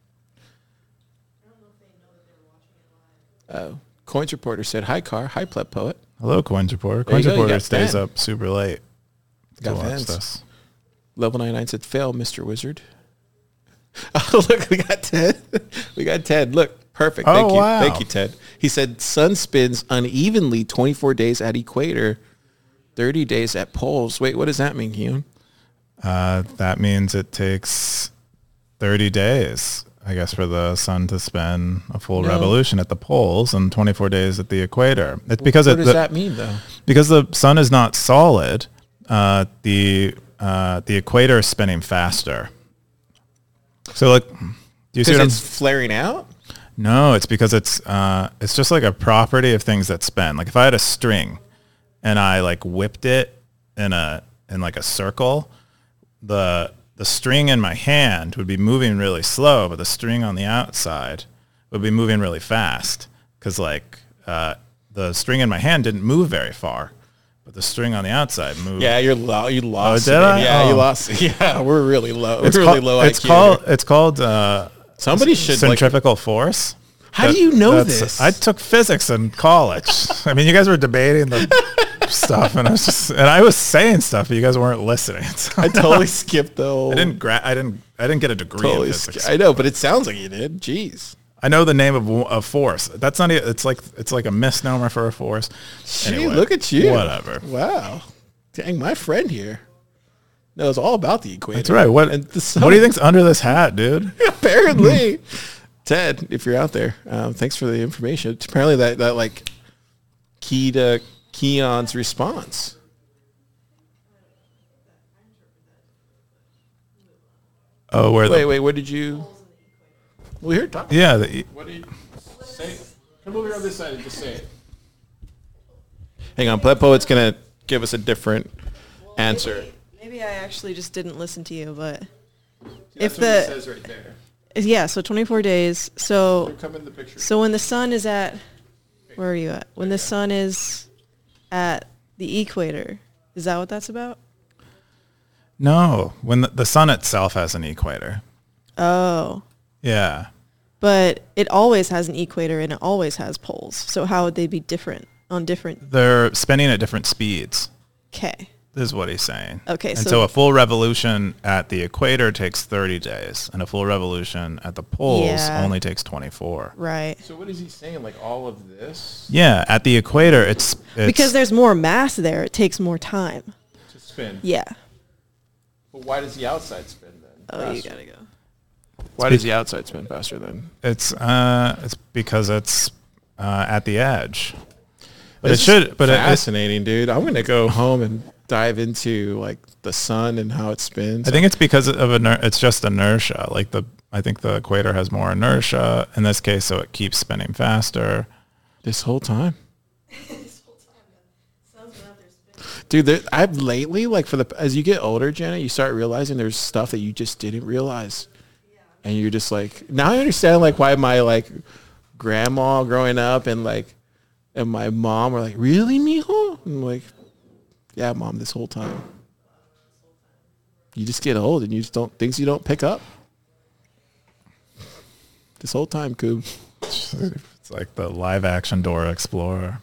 Oh, Coins Reporter said, hi, Car. Hi, Pleb Poet. Hello, Coins Reporter. Coins Reporter stays fan. up super late to got watch fans. this. Level ninety-nine said, fail, Mister Wizard. Oh, look, we got Ted. We got Ted. Look, perfect. Oh, Thank you. wow. Thank you, Ted. He said, sun spins unevenly twenty-four days at equator, thirty days at poles. Wait, what does that mean, Keon? Uh, that means it takes thirty days. I guess, for the sun to spin a full no. revolution at the poles and twenty-four days at the equator. It's because what it, does the, that mean, though? Because the sun is not solid, uh, the uh, the equator is spinning faster. So, like, do you see what it's I'm, flaring out? No, it's because it's uh, it's just like a property of things that spin. Like if I had a string and I like whipped it in a in like a circle, the the string in my hand would be moving really slow, but the string on the outside would be moving really fast because like uh, the string in my hand didn't move very far, but the string on the outside moved. Yeah, you're low. You lost. Oh, did I? Yeah, oh. you lost. Yeah, we're really low. It's we're called, really low it's I Q. Called, it's called uh, Somebody should centrifugal like, force. How that, do you know this? I took physics in college. I mean, you guys were debating the stuff, and I was just, and I was saying stuff, but you guys weren't listening. So. I totally skipped though. I didn't. Gra- I didn't. I didn't get a degree totally in physics. Sk- I know, but it sounds like you did. Jeez. I know the name of a force. That's not. A, it's like it's like a misnomer for a force. Gee, anyway, look at you. Whatever. Wow. Dang, my friend here knows all about the equator. That's right. What? And the sun. What do you think's under this hat, dude? Apparently. Ted, if you're out there, um, thanks for the information. Apparently that, that like key to Keon's response. Oh, where? Wait, the, wait. What did you? We heard talk. Yeah. The, what did you say? Come over on this side and just say it. Hang on, Pleb Poet's gonna give us a different well, answer. Maybe, maybe I actually just didn't listen to you, but See, if the the it says right there. Yeah, so twenty-four days. So come in the picture. So when the sun is at, where are you at? When the sun is at the equator, is that what that's about? No, when the, the sun itself has an equator. Oh. Yeah. But it always has an equator and it always has poles. So how would they be different on different? They're spinning at different speeds. Okay. This is what he's saying. Okay. And so, so a full revolution at the equator takes thirty days, and a full revolution at the poles yeah. only takes twenty-four. Right. So what is he saying? Like all of this? Yeah, at the equator, it's, it's because there's more mass there. It takes more time to spin. Yeah. But why does the outside spin then? Oh, faster? You gotta go. Why does the outside spin faster then? It's uh, it's because it's uh, at the edge. But it's it should. But fascinating, it, dude. I'm gonna go home and dive into like the sun and how it spins. I think it's because of iner- it's just inertia. Like the I think the equator has more inertia in this case, so it keeps spinning faster. This whole time. This whole time, dude. There, I've lately like for the as you get older, Janet, you start realizing there's stuff that you just didn't realize, yeah. And you're just like now I understand like why my like grandma growing up and like and my mom were like, really, mijo? I'm like, yeah, mom, this whole time. You just get old and you just don't, things you don't pick up. This whole time, Coob. It's like the live action Dora Explorer.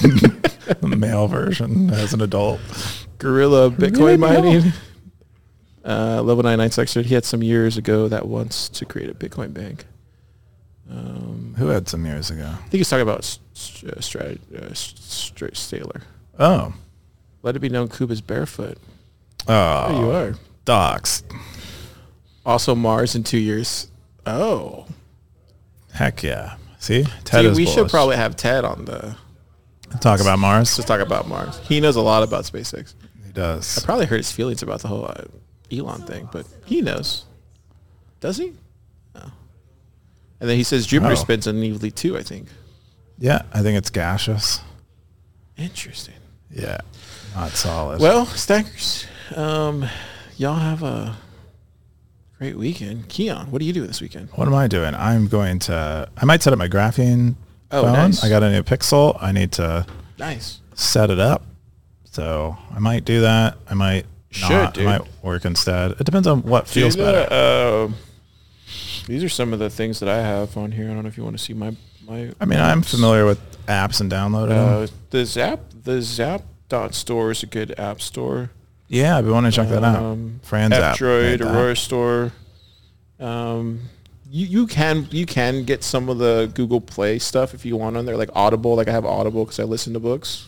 The male version as an adult. Gorilla Bitcoin mining. Uh, Level ninety-nine Sexter, he had some years ago that wants to create a Bitcoin bank. Um, Who had some years ago? I think he's talking about St- uh, Strat, uh, Strat Staler. Oh. Let it be known Kuba's barefoot. Oh. There you are. Docs. Also Mars in two years. Oh. Heck yeah. See? Ted See, is we bullish. should probably have Ted on the... Talk about Mars. to talk about Mars. He knows a lot about SpaceX. He does. I probably hurt his feelings about the whole uh, Elon thing, but he knows. Does he? No. And then he says Jupiter Oh. spins unevenly too, I think. Yeah, I think it's gaseous. Interesting. Yeah. Not solid. Well, Stackers, um, y'all have a great weekend. Keon, what do you do this weekend? What am I doing? I'm going to, I might set up my graphene Oh, phone. nice. I got a new Pixel. I need to Nice. set it up. So I might do that. I might Should, not. dude. I might work instead. It depends on what feels Dude, better. uh, uh, these are some of the things that I have on here. I don't know if you want to see my... my I mean, I'm familiar with apps and downloading Uh, them. the Zap, the Zap dot store is a good app store. Yeah, I've been wanting to check that out. Um, Fran's app. F-Droid, made that. Aurora Store. Um, you you can you can get some of the Google Play stuff if you want on there, like Audible. Like I have Audible because I listen to books.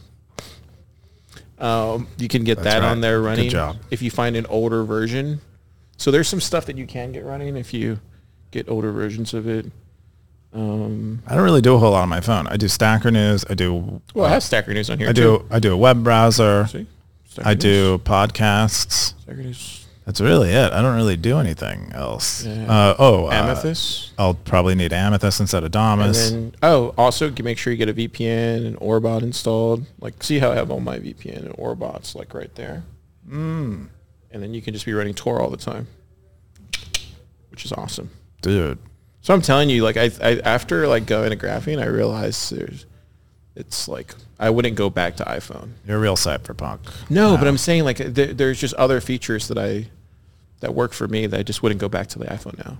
Um, you can get That's that right. on there Good running. job. If you find an older version. So there's some stuff that you can get running if you get older versions of it. Um, I don't really do a whole lot on my phone. I do Stacker News. I do. well, I uh, have Stacker News on here I too. do. I do a web browser. See? Stacker I News. do podcasts. Stacker News. That's really it. I don't really do anything else. Yeah. Uh, oh, uh, Amethyst. I'll probably need Amethyst instead of Damus. And then, oh, also g- make sure you get a V P N and Orbot installed. Like, see how I have all my V P N and Orbots, like, right there. Mm. And then you can just be running Tor all the time, which is awesome. Dude, So I'm telling you, like, I, I after, like, going to graphene, I realized there's, it's, like, I wouldn't go back to iPhone. you're a real cypherpunk. No, but I'm saying, like, there, there's just other features that I, that work for me that I just wouldn't go back to the iPhone now.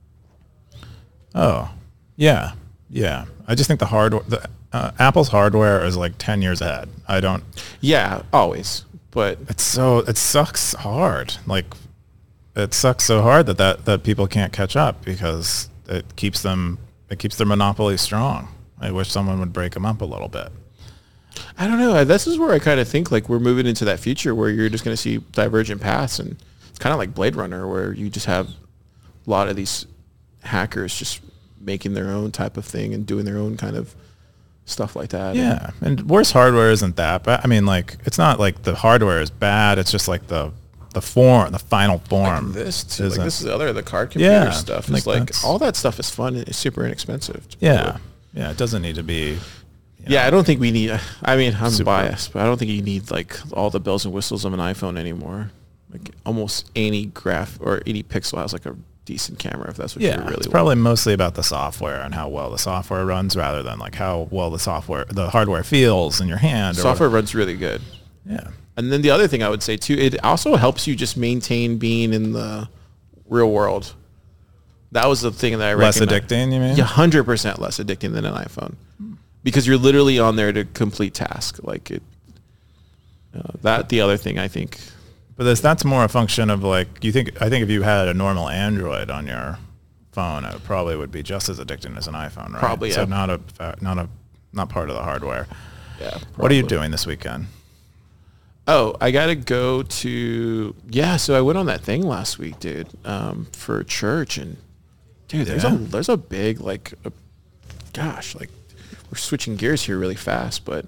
Oh, yeah, yeah. I just think the hardware, the uh, Apple's hardware is like ten years ahead. I don't. Yeah, always. But It's so it sucks hard. Like, it sucks so hard that that that people can't catch up because it keeps them it keeps their monopoly strong. I wish someone would break them up a little bit. I don't know. This is where I kind of think like we're moving into that future where you're just going to see divergent paths, and it's kind of like Blade Runner, where you just have a lot of these hackers just making their own type of thing and doing their own kind of stuff like that. Yeah, and worse hardware isn't that bad. I mean, like, it's not like the hardware is bad. It's just like the the form, the final form. Like this too. Like isn't- this is the other the card computer Yeah, stuff. like It's like that's- all that stuff is fun and it's super inexpensive. to Yeah, build. yeah. It doesn't need to be. you Yeah, know, I don't think we need. I mean, I'm Super. biased, but I don't think you need like all the bells and whistles of an iPhone anymore. Like almost any graph or any Pixel has like a decent camera if that's what you Yeah, really it's want. probably mostly about the software and how well the software runs, rather than like how well the software, the hardware feels in your hand. or- Software runs really good. Yeah. And then the other thing I would say too, it also helps you just maintain being in the real world. That was the thing that I Less recognized. addicting, you mean? Yeah, hundred percent less addicting than an iPhone, because you're literally on there to complete task. Like it. Uh, that the other thing I think. But this, that's more a function of like, you think, I think if you had a normal Android on your phone, it probably would be just as addicting as an iPhone, right? Probably, So yeah. not a, fa- not a, not part of the hardware. Yeah. What are you probably. doing this weekend? Oh, I got to go to, yeah, so I went on that thing last week, dude, um, for church. And, dude, there's Yeah? a there's a big, like, a, gosh, like, we're switching gears here really fast, but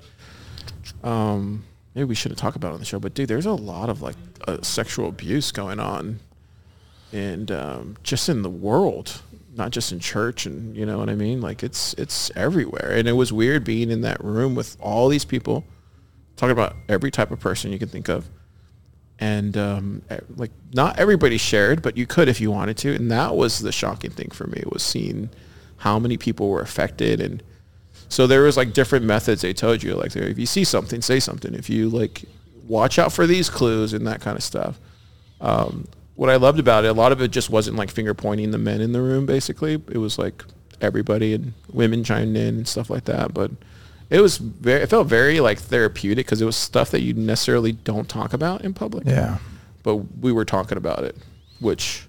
um, maybe we shouldn't talk about it on the show. But, dude, there's a lot of, like, uh, sexual abuse going on, and um, just in the world, not just in church, and you know what I mean? Like, it's it's everywhere. And it was weird being in that room with all these people, talking about every type of person you can think of. And um, e- like not everybody shared, but you could if you wanted to. And that was the shocking thing for me, was seeing how many people were affected. And so there was like different methods they told you, like if you see something, say something. If you like, watch out for these clues and that kind of stuff. Um, what I loved about it, a lot of it just wasn't like finger pointing the men in the room, basically. It was like everybody and women chimed in and stuff like that. But it was very, it felt very like therapeutic because it was stuff that you necessarily don't talk about in public. Yeah. but we were talking about it, which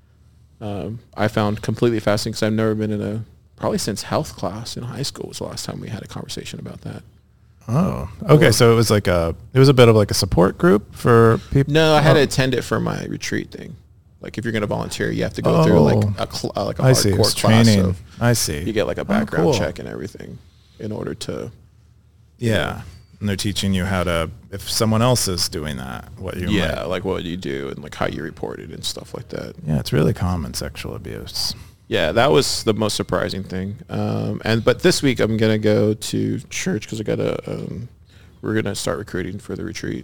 um, I found completely fascinating because I've never been in a, probably since health class in high school was the last time we had a conversation about that. Oh, okay. So it was like a, it was a bit of like a support group for people. No, I had to Oh. attend it for my retreat thing. Like if you're going to volunteer, you have to go Oh. through like a cl- uh, like a I see. It was hardcore class. training. Of, I see. you get like a Oh, background cool. check and everything in order to. Yeah. And they're teaching you how to, if someone else is doing that, what you Yeah, might. like what you do and like how you report it and stuff like that. Yeah, it's really common, sexual abuse. Yeah, that was the most surprising thing. Um, and but this week I'm gonna go to church because I gotta. Um, we're gonna start recruiting for the retreat,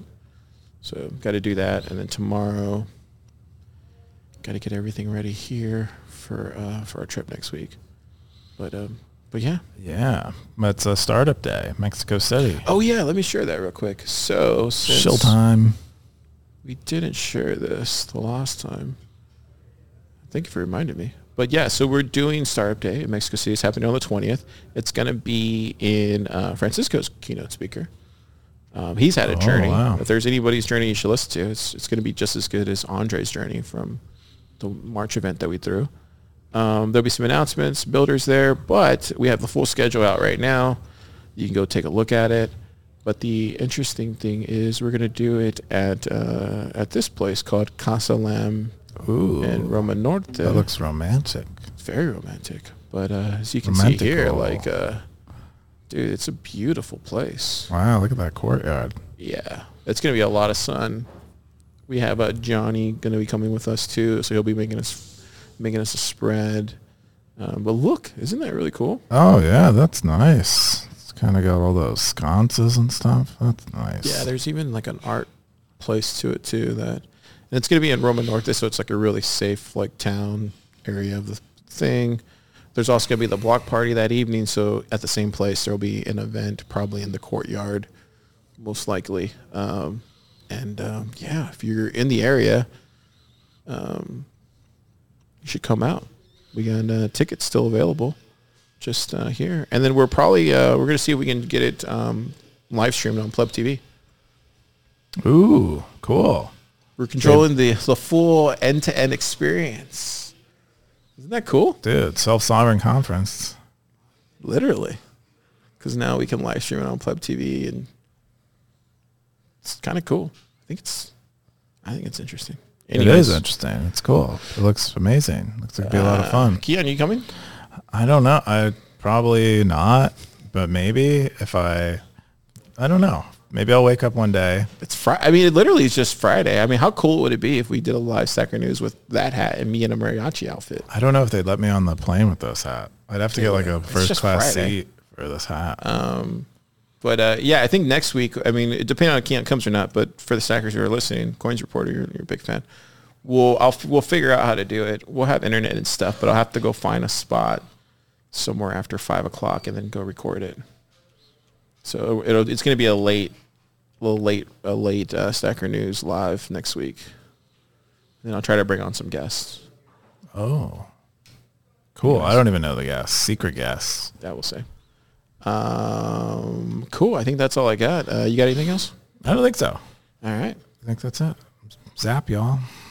so got to do that. And then tomorrow, got to get everything ready here for uh, for our trip next week. But um, but yeah. Yeah. It's a startup day, Mexico City. Oh yeah, let me share that real quick. So since Shill time. we didn't share this the last time, thank you for reminding me. But yeah, so we're doing Startup Day in Mexico City. It's happening on the twentieth. It's going to be in uh, Francisco's keynote speaker. Um, he's had a Oh, journey. wow. If there's anybody's journey you should listen to, it's it's going to be just as good as Andre's journey from the March event that we threw. Um, there'll be some announcements, builders there, but we have the full schedule out right now. You can go take a look at it. But the interesting thing is we're going to do it at uh, at this place called Casa Lam Ooh. in Roma Norte. That looks romantic. It's very romantic. But uh, as you can see here, Romantical. like, uh, dude, it's a beautiful place. Wow, look at that courtyard. Yeah, it's going to be a lot of sun. We have uh, Johnny going to be coming with us too, so he'll be making us making us a spread. Um, but look, isn't that really cool? Oh, yeah, that's nice. It's kind of got all those sconces and stuff. That's nice. Yeah, there's even like an art place to it too. That and it's going to be in Roma Norte, so it's like a really safe like town area of the thing. There's also going to be the block party that evening, so at the same place there'll be an event probably in the courtyard, most likely. Um, and um, yeah, if you're in the area, um, you should come out. We got uh, tickets still available, just uh, here. And then we're probably uh, we're going to see if we can get it um, live streamed on Pleb T V. Ooh, cool. We're controlling the the full end to end experience. Isn't that cool? Dude, self-sovereign conference. Literally, because now we can live stream it on Pleb T V, and it's kind of cool. I think it's, I think it's interesting. It is interesting. It's cool. It looks amazing. Looks like it'd be a lot of fun. Uh, Keon, you coming? I don't know. I probably not, but maybe if I, I don't know. Maybe I'll wake up one day. It's Friday. I mean, it literally is just Friday. I mean, how cool would it be if we did a live Stacker News with that hat and me in a mariachi outfit? I don't know if they'd let me on the plane with this hat. I'd have to get like a It's first just class Friday. seat for this hat. Um, but uh, yeah, I think next week. I mean, it depending on if Keon comes or not. But for the Stackers who are listening, Coins Reporter, you're, you're a big fan. We'll I'll we'll figure out how to do it. We'll have internet and stuff, but I'll have to go find a spot somewhere after five o'clock and then go record it. So it'll it's going to be a late, little late, a late uh, Stacker News live next week. Then I'll try to bring on some guests. Oh, cool. I don't even know the guests. Secret guests. That will say. Um, cool. I think that's all I got. Uh, you got anything else? I don't think so. All right. I think that's it. Zap, y'all.